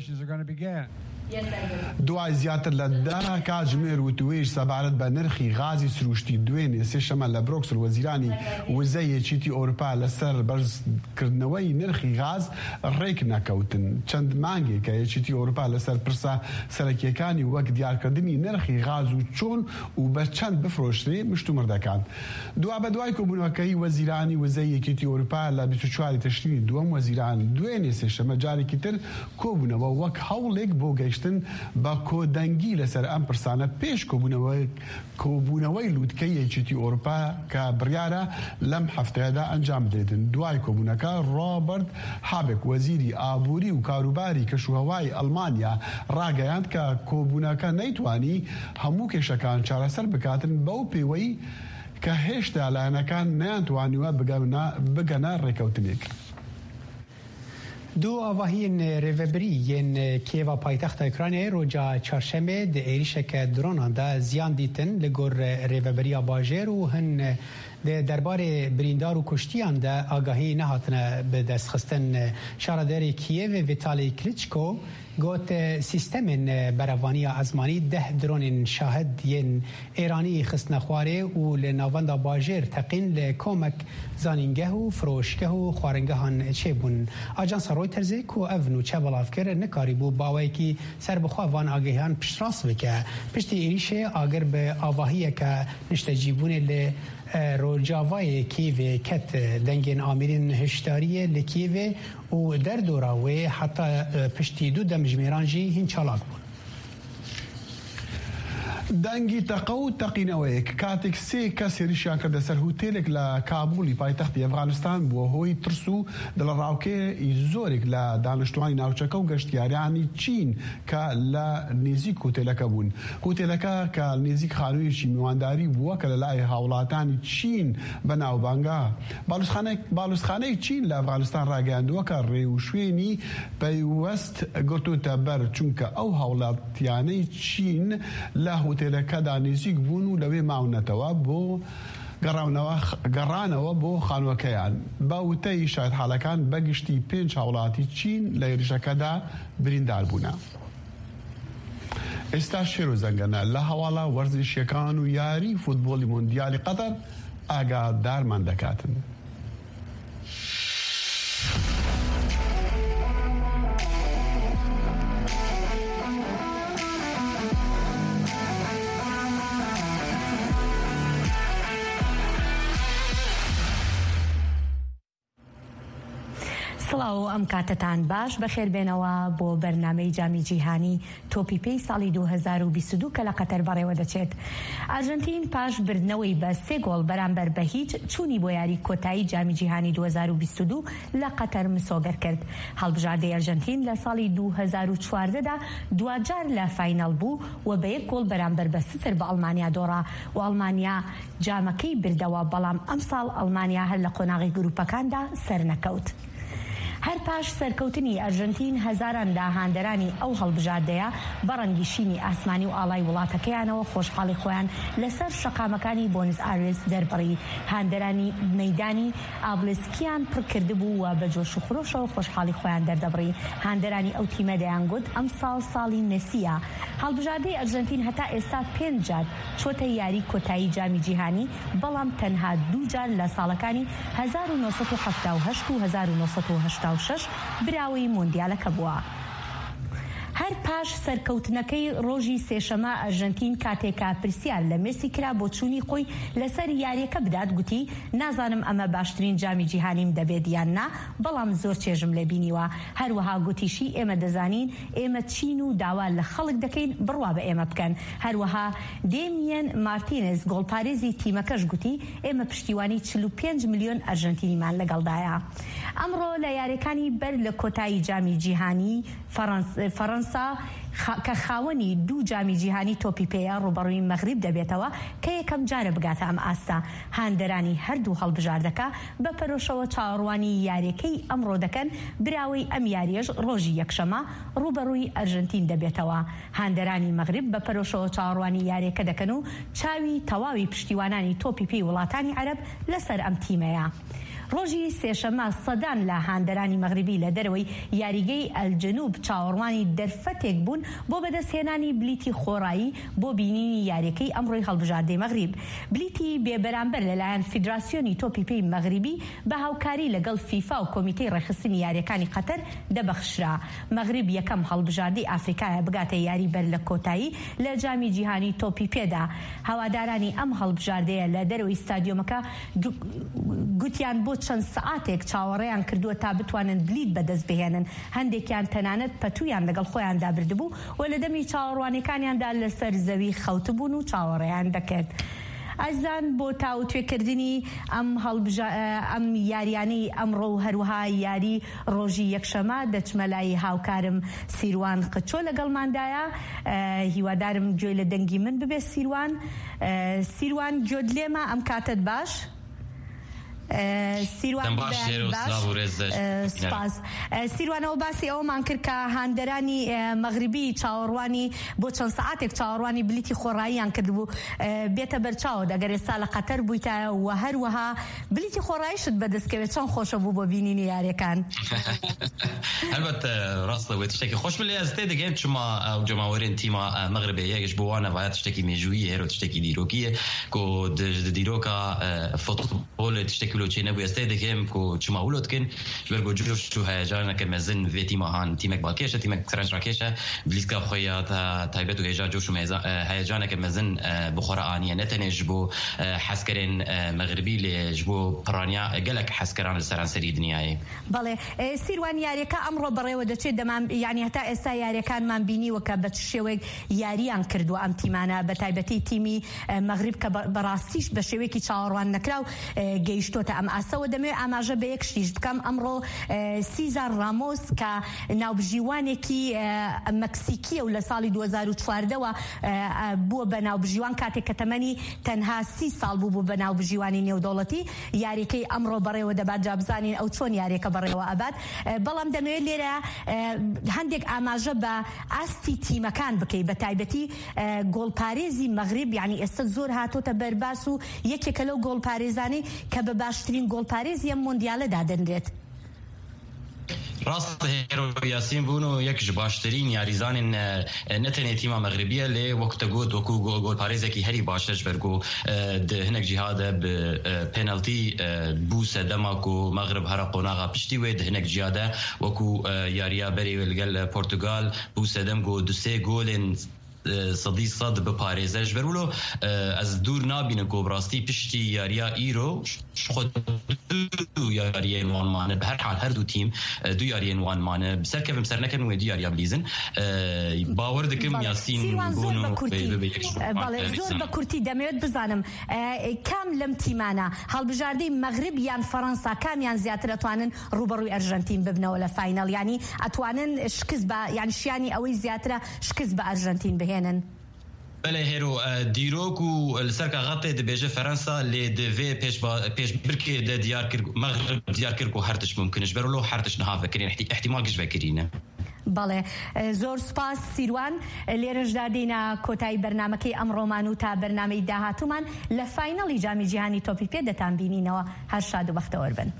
دوای زیاتر لە دە کاتژمێر وتوێژ سەبارەت بە نرخی غازی سروشتی دوێنێ سێشەمە لە برۆکسل وەزیرانی وزەی یەکێتی ئەوروپا لەسەر بەرزکردنەوەی نرخی غاز ڕێک نەکەوتن. چەند مانگێکە یەکێتی ئەوروپا لەسەر پرسە سەرەکیەکانی وەک دیارکردنی نرخی غاز و چۆن و بە چەند بفرۆشرێ مشتومڕ دەکات. دوا بە دوای کۆبوونەوەکەی وەزیرانی وزەی یەکێتی ئەوروپا لە بیست و چوار تشرینی دووەم وەزیران دوێنێ سێشەمە جارێکی تر کۆبوونەوە وەک هەوڵێک بۆ گەیشتن با کۆدەنگی لەسەر ئەم پرسانە پێش کۆبوونەوەی لووتکەی یەکێتی ئەوروپا کە بڕیارە لەم هەفتەیەدا ئەنجام بدرێتن. دوای کۆبوونەکە ڕۆبەرت هابێک وەزیری ئابووری و کاروباری کەشوهەوای ئەڵمانیا ڕاگەیاند کە کۆبوونەکە نەیتوانی هەموو کێشەکان چارەسەر بکاتن بەو پێوەی کە هێشتا لایەنەکان نەیانتوانیوە بگەنە ڕێکەوتنێک. دو آواهین ریوبریین کیوا پایتخت اوکراینی روجا چهارشنبه د ایریشک درونان دا زیان دیتن لگور ریوبریا باجر و هن د دربار بریندار و کشتیان دا آگاهی نهاتنه به دست خستن شاردار کیو ویتالی کلیچکو گوت سیستم بروانی ازمانی ده درون شاهد ین ایرانی خستنخواره و لناوندا باجر تقین لکومک زانینگه و فروشگه و خوارنگهان چه بون آجانس رویترز کو اونو چه بلافکر نکاری بو باوی کی سر بخواه وان آگهیان پشتراس بکه پشتی ایریشه آگر به آواهی که نشتجیبون ل روجاوای کیو کت دنگین آمیرین هشتاری لکیو و در دوراوی حتی پشتی دو دمجمیران جی هین چالاک بون دنگی تقو تقینوی کاتک سی کسی ریشان کرده سر هوتیلک لکابولی پایتخت افغانستان بو هوی ترسو دل راوکه ایزورک لدانشتوانی ناوچکه و گشتیاریانی چین که لنزیک هوتیلک بون هوتیلک که نزیک خانوی چی میوانداری بو که لای حولاتانی چین بناو بانگا بالوسخانه چین لافغانستان را گاندو که ریوشوینی پیوست گرتو تبر چونکه او حولاتیانی چین له هۆتێلەکە دانیزیک بوون و لەوێ ماونەتەوە بۆ گەڕانەوە بۆ خانووەکەیان بە وتەی شاید حاڵەکان بەگشتی پێنج هاوڵاتی چین لە عێریشەکەدا بریندار بوونە. ئێستا شێر و زەنگەنە لە هەواڵە وەرزشیەکان و یاری فوتبۆلی مۆندیالی قەتەر ئاگادارمان دەکاتن. سڵاو ئەم کاتتان باش بەخێر بێنەوە بۆ بەرنامەی جامی جیهانی تۆپی پێی ساڵی دوو هەزار و بیست و دوو کە لە قەتەر بەڕێوە دەچێت. ئارژەنتین پاش بردنەوەی بە سێ گۆڵ بەرامبەر بە هیچ چوونی بۆ یاری کۆتایی جامی جیهانی دوو هەزار و بیست و دوو لە قەتەر مسۆگەر کرد. هەڵبژاردەی ئەرژەنتین لە ساڵی دوو هەزار و چواردەدا دوجار لە فاینەڵ بوو و بە یەک گۆڵ بەرامبەر بە سفر بە ئەڵمانیا دۆڕا و ئەڵمانیا جامەکەی بردەوە، بەڵام ئەم ساڵ ئەڵمانیا هەر لە قۆناغی گروپەکاندا سەر نەکەوت. هەر پاش سەرکەوتنی ئەرژەنتین هەزاران داهاندەرانی ئەو هەڵبژاردەیە بەڕەنگی شینی ئاسمانی و ئاڵای وڵاتەکەیانەوە خۆشحاڵی خۆیان لەسەر شەقامەکانی بۆنس ئایرس دەربڕی. هاندەرانی مەیدانی ئابلسکیان پڕکرد بوو و بە جۆش و خۆشەوە خۆشحاڵی خۆیان دەردەبڕی. هاندەرانی ئەو تیمە دەیانگوت ئەم ساڵ ساڵی نەسیە. هەڵبژاردەی ئەرژەنتین هەتا ئێستا پێنج جار چۆتە یاری کۆتایی جامی جیهانی، بەڵام تەنها دوو جار لە ساڵەکانی هەزار و نۆسەد و هەفتا و هەشت و هەزار و نۆسەد و هەشتا و شەش براوی مۆندیالەکە بووە. هەر پاش سەرکەوتنەکەی ڕۆژی سێشەمە ئەرژەنتین کاتێکا پرسیار لە مێسی کرا بۆ چوونی خۆی لەسەر یاریەکە بدات، گوتی نازانم ئەمە باشترین جامی جیهانیم دەبێت یان نا، بەڵام زۆر چێژم لێ بینیوە. هەروەها گوتیشی ئێمە دەزانین ئێمە چین و داوا لە خەڵک دەکەین بڕوا بە ئێمە بکەن. هەروەها دێمیەن مارتینز گۆڵپارێزی تیمەکەش گوتی ئێمە پشتیوانی چل و پێنج ملیۆن ئەرژەنتینیمان لەگەڵدایە. ئەمڕۆ لە یاریەکانی بەر لە کۆتایی جامی جیهانی فەڕەنسا کە خاوەنی دوو جامی جیهانی تۆپی پێیە ڕوبەڕووی مەغریب دەبێتەوە کە یەکەم جارە بگاتە ئەم ئاستا. هاندەرانی هەردوو هەڵبژاردەکە بە پەرۆشەوە چاوەڕوانی یاریەکەی ئەمڕۆ دەکەن. براوی ئەم یاریەش ڕۆژی یەکشەمە ڕوبەڕووی ئەرژەنتین دەبێتەوە. هاندەرانی مەغریب بە پەرۆشەوە چاوەڕوانی یاریەکە دەکەن و چاوی تەواوی پشتیوانانی تۆپی پێی وڵاتانی عەرەب لەسەر ئەم تیمەیە. ڕۆژی سێشەمە سەدان لە هاندەرانی مەغریبی لە دەرەوەی یاریگەی ئەلجەنوب چاوەڕوانی دەرفەتێک بوون بۆ بەدەستهێنانی بلیتی خۆڕایی بۆ بینینی یاریەکەی ئەمڕۆی هەڵبژاردەی مەغریب. بلیتی بێبەرامبەر لەلایەن فیدراسیۆنی تۆپی پێی مەغریبی بە هاوکاری لەگەڵ فیفا و کۆمیتەی ڕێخستنی یاریەکانی قەتەر دەبەخشرا. مەغریب یەکەم هەڵبژاردەی ئافریکایە بگاتە یاری بەر لە کۆتایی لە جامی جیهانی تۆپی پێدا. هەوادارانی ئەم هەڵبژاردەیە لە دەرەوەی ستادیۆمەکە گوتیان بۆ چەند سەعاتێک چاوەڕێیان کردووە تا بتوانن بلیت بەدەست بهێنن. هەندێکیان تەنانەت پەتویان لەگەڵ خۆیاندا بردبوو و لە دەمی چاوەڕوانەکانیاندا لەسەر زەوی خەوتبوون و چاوەڕێیان دەکرد. ئەزان بۆ تاوتوێکردنی ئەم ئەم یاریانەی ئەمڕۆ و هەروەها یاری ڕۆژی یەکشەمە دەچمە لای هاوکارم سیروان قچۆ لەگەڵماندایە. هیوادارم گوێ لە دەنگی من ببێت. سیروان سیروان گوێت لێمە ئەم کاتت باش؟ سیروان سپاس سیروانەوە باسی ئەومان کرد کە هاندەرانی مەغریبی چاوەڕوانی بۆ چەند سەعاتێک چاوەڕوانی بلیتی خۆڕاییان کردبوو بێتە بەرچاو دەگەر ئێستا لە قەتەر بوویتە و هەروەها بلیتی خۆڕاییشت بەدەستکەوێت چەند خۆشە بوو بۆ بینینی یاریەکان البته ڕاستەوەی تشتێکی خۆش بڵێ ئەس تێ دەگەین چما ئەو جەماوەرێن تیما مەغربێ یەکش بۆ وانە وایە تشتێکی مێژوویی هێرە تشتێکی دیرۆکیە کۆ دیرۆکە فوتبۆل تشتێکی لۆچێ نەبوو ئێستا دەگەیم کۆ چما ولۆتکن بەرگۆ جوش و هەیەجانەکە مەزن وێ تیمەهان تیمێک باکێشە تیمێک سەرنجڕاکێشە بلیسکا خۆیە تایبەت و هێژا جوش و هەیەجانەکە مەزن بخۆرە ئانیە نەتەنێش بۆ حەسکەرێن مەغربی لێژ بۆ پڕانیا گەلک حەسکەران لە سەرانسەری دنیایە بەڵێ سیروان یاریەکە ئەمڕۆ بەڕێوە دەچێت دەمان یعنی هەتا ئێستا یاریەکانمان بینیوە کە بە شێوەیەک یاریان کردووە ئەم تیمانە بە تایبەتی تیمی مەغریب کە بەڕاستیش بە شێوەیەکی چاوەڕوان نەکرا و گەیشتۆتە ئەم ئاسەوە دەمەوێت ئاماژە بە یەک شتیش بکەم ئەمڕۆ سیزار ڕامۆس کە ناوبژیوانێکی مەکسیکیە و لە ساڵی دوو هەزار و چواردەوە بووە بە ناوبژیوان کاتێک کە تەمەنی تەنها سی ساڵ بوو بوو بە ناوبژیوانی نێودەوڵەتی یاریەکەی ئەمڕۆ بەڕێوە دەبات جا بزانین ئەو چۆن یاریەکە بەڕێوە ئەبات بەڵام دەمەوێت لێرە هەندێک ئاماژە بە ئاستی تیمەکان بکەی بە تایبەتی گۆڵپارێزی مەغریب یعنی ئێستا زۆر هاتۆتە بەرباس و یەکێکە لەو گۆڵپارێزانەی کە بە باشترین گۆڵپارێزی ئەم مۆندیالەدا دەنرێت ڕاست هێرۆ یاسین بوون و یەکش باشترین یاریزانین نەتەنێ تیمە مەغربیە لێ وەکتە گوت وەکو گۆڵپارێزێکی هەری باشەش بەرگۆ هەنێک جیهادە پێنەڵتی بووسە دەماک و مەغرب هەرە قۆناغا پشتی وێ هەنێک جیادە وەکو یاریا بەرێ لەگەل پۆرتوگال بووسە دەم گۆ دوسێ گۆلێن صدی صد بپارێزەش بەرولۆ ئەس دوور نابینە گۆبڕاستی پشتی یاریا ئیرۆ خۆ دوو یاریەن وانمانە بە هەر حال هەردوو تیم دوو یاریەن وانمانە بسەرکەوم سەر نەکەن وێ دوو یاریا بلیزن باوەڕ دەکەم یاسین بوون و زۆر بە کورتی دەمەوێت بزانم کام لەم تیمانە هەڵبژاردەی مەغرب یان فەڕەنسا کامیان زیاتر ئەتوانن ڕوبەڕووی ئەرژەنتین ببنەوە لە فاینەڵ ینی ئەتوانن شکست بە یان شیانی ئەوەی زیاترە شکست بە ئەرژەنتین بهێنن بله هیرو دیروک و لسر که غطی دبیجه فرانسا لی دوی پیش با پیش برکی د دیار کرد مغرب دیار کرد و هرتش ممکنش برولو هرتش نها فکرین احتمالش فکرینه بەڵێ زۆر سپاس سیروان لێرەشدا دێنە کۆتایی بەرنامەکەی ئەمڕۆمان و تا بەرنامەی داهاتوومان لە فاینەڵی جامی جیهانی تۆپی پێ دەتان بینینەوە هەر شاد و بەختەوەر بن.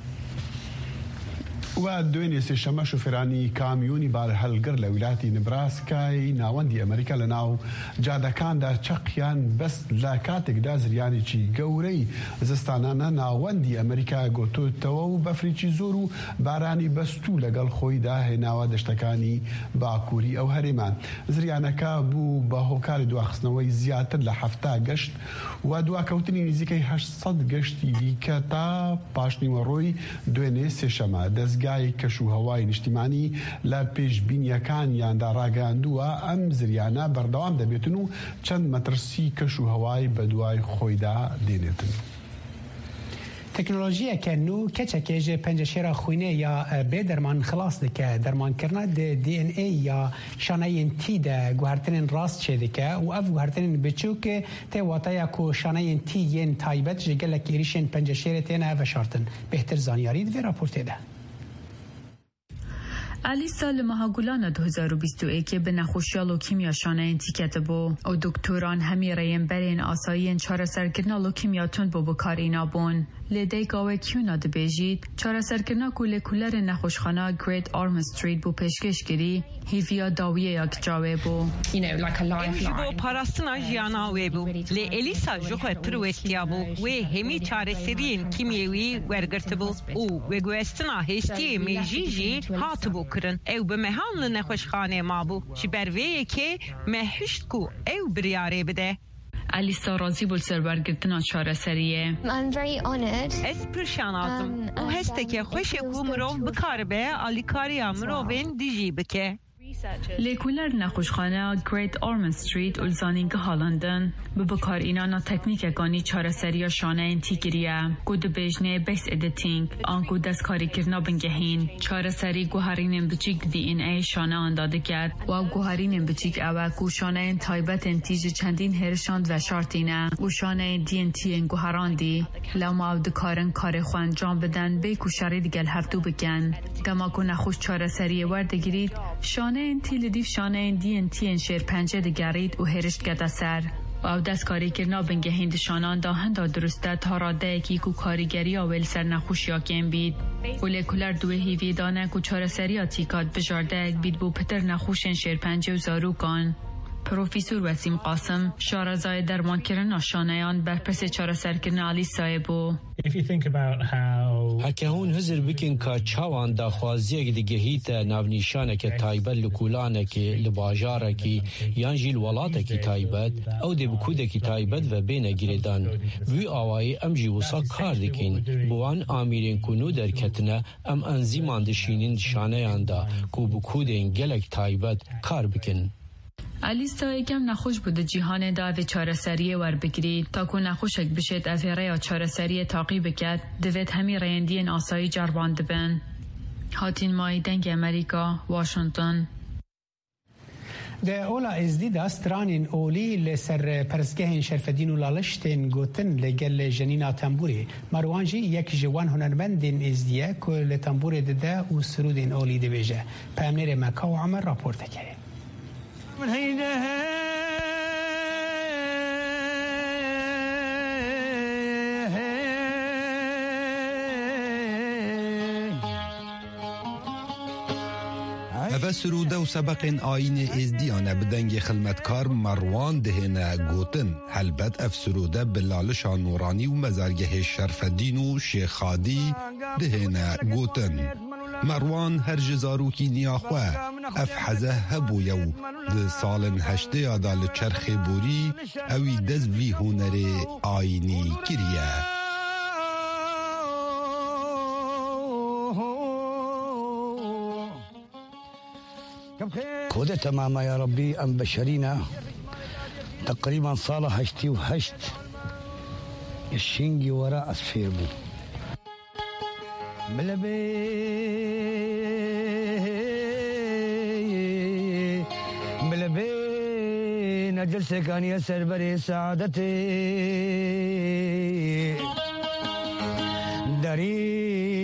و دوێنێ سێشەمە شوفێرانی کامیۆنی بار هەلگر لە ویلاتی نبراسکای ناوەندی ئەمریکا لە ناو جادەکاندا چەقیان بەست لە کاتێکدا زریانێکی گەورەی زستانانە ناوەندی ئەمریکا گۆتۆتەوە و بەفرێکی زۆر و بارانی بەستوو لەگەڵ خۆیدا هێناوە دەشتەکانی باکووری ئەو هەرێمان. زریانەکە بوو بە هۆکاری دواخستنەوەی زیاتر لە هەفتا گەشت و دواکەوتنی نزیکەی هەشت سەد گەشتی دیکە تا پاشنیوەڕۆی دوێنێ سێشەمە. دەستگای کەشوهەوای نیشتیمانی لە پێشبینیەکانیاندا ڕاگەاندووە ئەم زریانە بەردەوام دەبێتن و چەند مەترسی کەشوهەوای بە دوای خۆیدا دێنێتن. تکنۆلۆژیەکە نو کەچەکێژێ پەنجەشێرە خوینێ یا بێ دەرمان خلاص دکە دەرمانکردنا دی ئن ئێ یا شانەیەن تی دە گوهرتنên ڕاست چێ دکە و ئەف گوهرتنên بچووکê tê wataya ku şaneyên tî yên taybet ji gelek êrişên penceşêrê têne veşartin. Bêhtir zanyarî divê raportê de. ئالیسا لە مەهاگولانە دو هەزار و بیست و یەک بە نەخۆشیە لۆکیمیا شانەیەن تیکەتە بۆ ئەو دکتۆران هەمی ڕێیەنبەرێن ئاساییان چارەسەرکردنا لۆکیمیا تون بۆ بەکارهێنا بوون. لێدەیکاوە کیونا دەبێژیت چارەسەرکردنا کولێکولەرە نەخۆشخانە گرێت ئارمستریت بۆ پێشکەشکردی هیڤیا داویەیەک جاوێ بۆ بۆ پاراستنا ژیانا وێ بوو لێ ئێلیسا ژخۆ پروێستیا بوو وێ هێمی چارەسەریین کیمیێوی وەرگرتبوو و وێگوێستنا هێستیە مێژیژی هاتبوو کرن ئەو بەمەهان لە نەخۆشخانێ مابوو ji ber vê yekê me hişt ku ew biryarê bide. ئالیسا ڕازی بۆ سەربارگرتنا چارەسەریە. Ez pirşanazim û hestekê xweşê ku mirov bikaribe alîkariya mirovên dijî bike. لیکولر نخوشخانه گریت آرمن استریت اولزانینگ هالندن به بکار اینانا تکنیکگانی چارەسەریە شانەیەن تیگریە گو دبێژنێ بیس ئێدیتینگ ئانگو دەستکاریکردنا بنگەهین چارەسەری گوهارینên بچیک دی ئین ئەی شانەیان دادەکات و ئەو گوهارینên بچیک ئەوە کو شانەیەن تایبەتên تیژ چەندین هێرشاند و شارتینە و شانەیەن دی ئن تیên گوهاراندی لەما ئەو دikarin karê xwe encam bidin bê ku şerê digel herdû bikin dema ku nexweş çarەسەریê werdegirît شانەیەن تی li dîv şaneyên دی ئن تیên şêrpence digerît û hêriş dikete ser و ئەو دەستکاریکردنا بنگەهین di şanan da henda durist e ta radeyekî ku karîgeriya wê li ser nexweşiya kêm bît û lêkuler duê hîvî dane ku çarەseriya tîkat bi jardeyek bît bû pitir nexweşên şêrpence û zarokan. پروفیسور وسیم قاسم شارەزای دەرمانکردنا شانەیان بەرپرسê çarەسەrkirina Alîsayê bû. هەکە hûn hizir bikin ka çawan daxwaziyek digihîte navnîşaneke taybet li kûlanekê li bajarekî yan jî li welatekî taybet ew dê bi kûdekî taybet ve bêne girêdan. Wî awayî em jî wisa kar dikin bi wan amîrên ku nû derketine em enzîman dişînin şaneyan da ku bi kûdên gelek taybet kar bikin. Alîsa yekêm nexweş bû di cîhanê de vê çarəseriyê werbigirî ta ku nexweşek bişêt ev ê rêya çarəseriyê taqî biket divêt hemî rêyendiyên asayî cerban dibin. Hatîn mayî dengê Amerîka, Washington. د اولا ازدی دا سترانین اولی لسر پرسگهین شرفدین و لالشتین گوتن لگل جنینا تنبوری مروانجی یک جوان هنرمندین ازدیه که لتنبوری دده و سرودین اولی دی بیجه پامنیر مکا و عمر راپورت کرد من هيدا هذا سرود و سبق آین ازدیانه بدنگ خدمتکار مروان دهنه گوتن هلبت اف سروده بلالش نورانی و مزارگه شرفدین و شیخادی دهنه گوتن مروان هر جزاروکی نیاخوه اف حزه هبو یو ده سالن هشته یادا لچرخ بوری اوی دز وی هنر آینی کریه كودة تماما يا ربي أم بشرينا تقريبا صالة هشتي وهشت الشنجي وراء أسفير بو ملبي ملبي نجل سكاني يسر بري سعادتي داري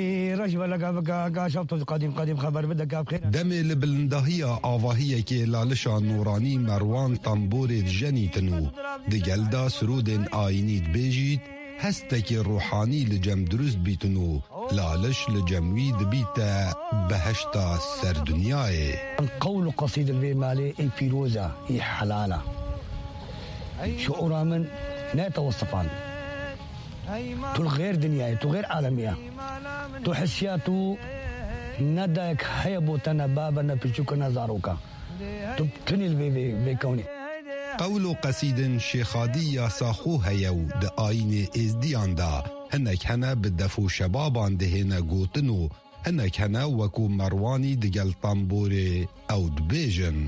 دم لبلندهی آواهی که لالشا نورانی مروان تنبور جنی تنو دگل دا سرودن آینید بیجید هسته روحانی لجم درست بیتنو لالش لجموی دبیت بهشتا سر دنیای قول قصيد البيمالي اي فيروزة اي حلالة شعورها من لا يتوصفان تو غير دنياي تو غير عالمية تو حسياتو نداك هيبو تنا بابنا بيشوكنا زاروكا تو تني البي بكوني قول قصيد شيخادي يا ساخو هيو د آين ازديان دا هنك هنا بدفو شبابان دهنا قوتنو هنك هنا وكو مرواني دقل طنبوري او دبيجن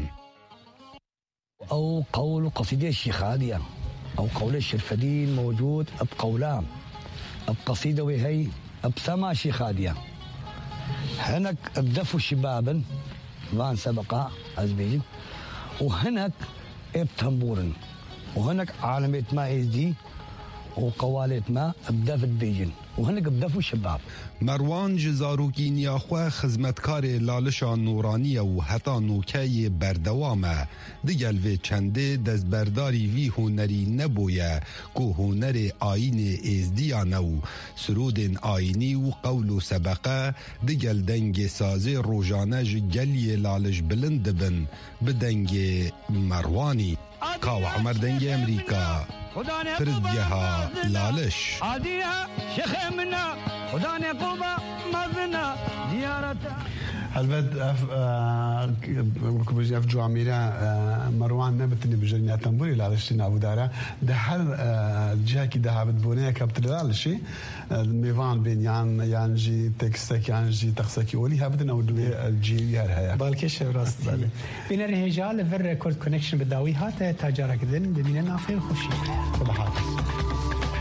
او قول قصيدة الشيخادية او قول الشرفدين موجود بقولام بقصيدة وهي بسما شيخادية هناك بدفوا شبابا فان سبقا ازبيجن وهناك بتنبورن وهناك عالمية ما ازدي وقوالة ما بدفت بيجن وهناك بدفوا شباب مروان جزاروکی نیاخواه خزمتکار لالشا نورانی و حتا نوکه بردوامه دیگل و چنده دزبرداری وی هنری نبویه که هنر آین ازدیانه و سرود آینی و قول و سبقه دیگل دنگ سازه روزانه جگلی لالش بلند بن بدنگ مروانی کاو عمر دنگ امریکا فرزگها لالش البته اف وكبجي اف جواميرا مروان نبتني بجرنيا تنبوري لالشتي نابودارا ده هر جهه كي ده بتبونيه كابتل لالشي ميفان بين يان يانجي تكستك يانجي تخسكي ولي هابتنا ودوي الجي هر هيا بالكش راست بين الرجال في الريكورد كونكشن بداوي هات تاجرك دن بمين نافي خوشي خدا حافظ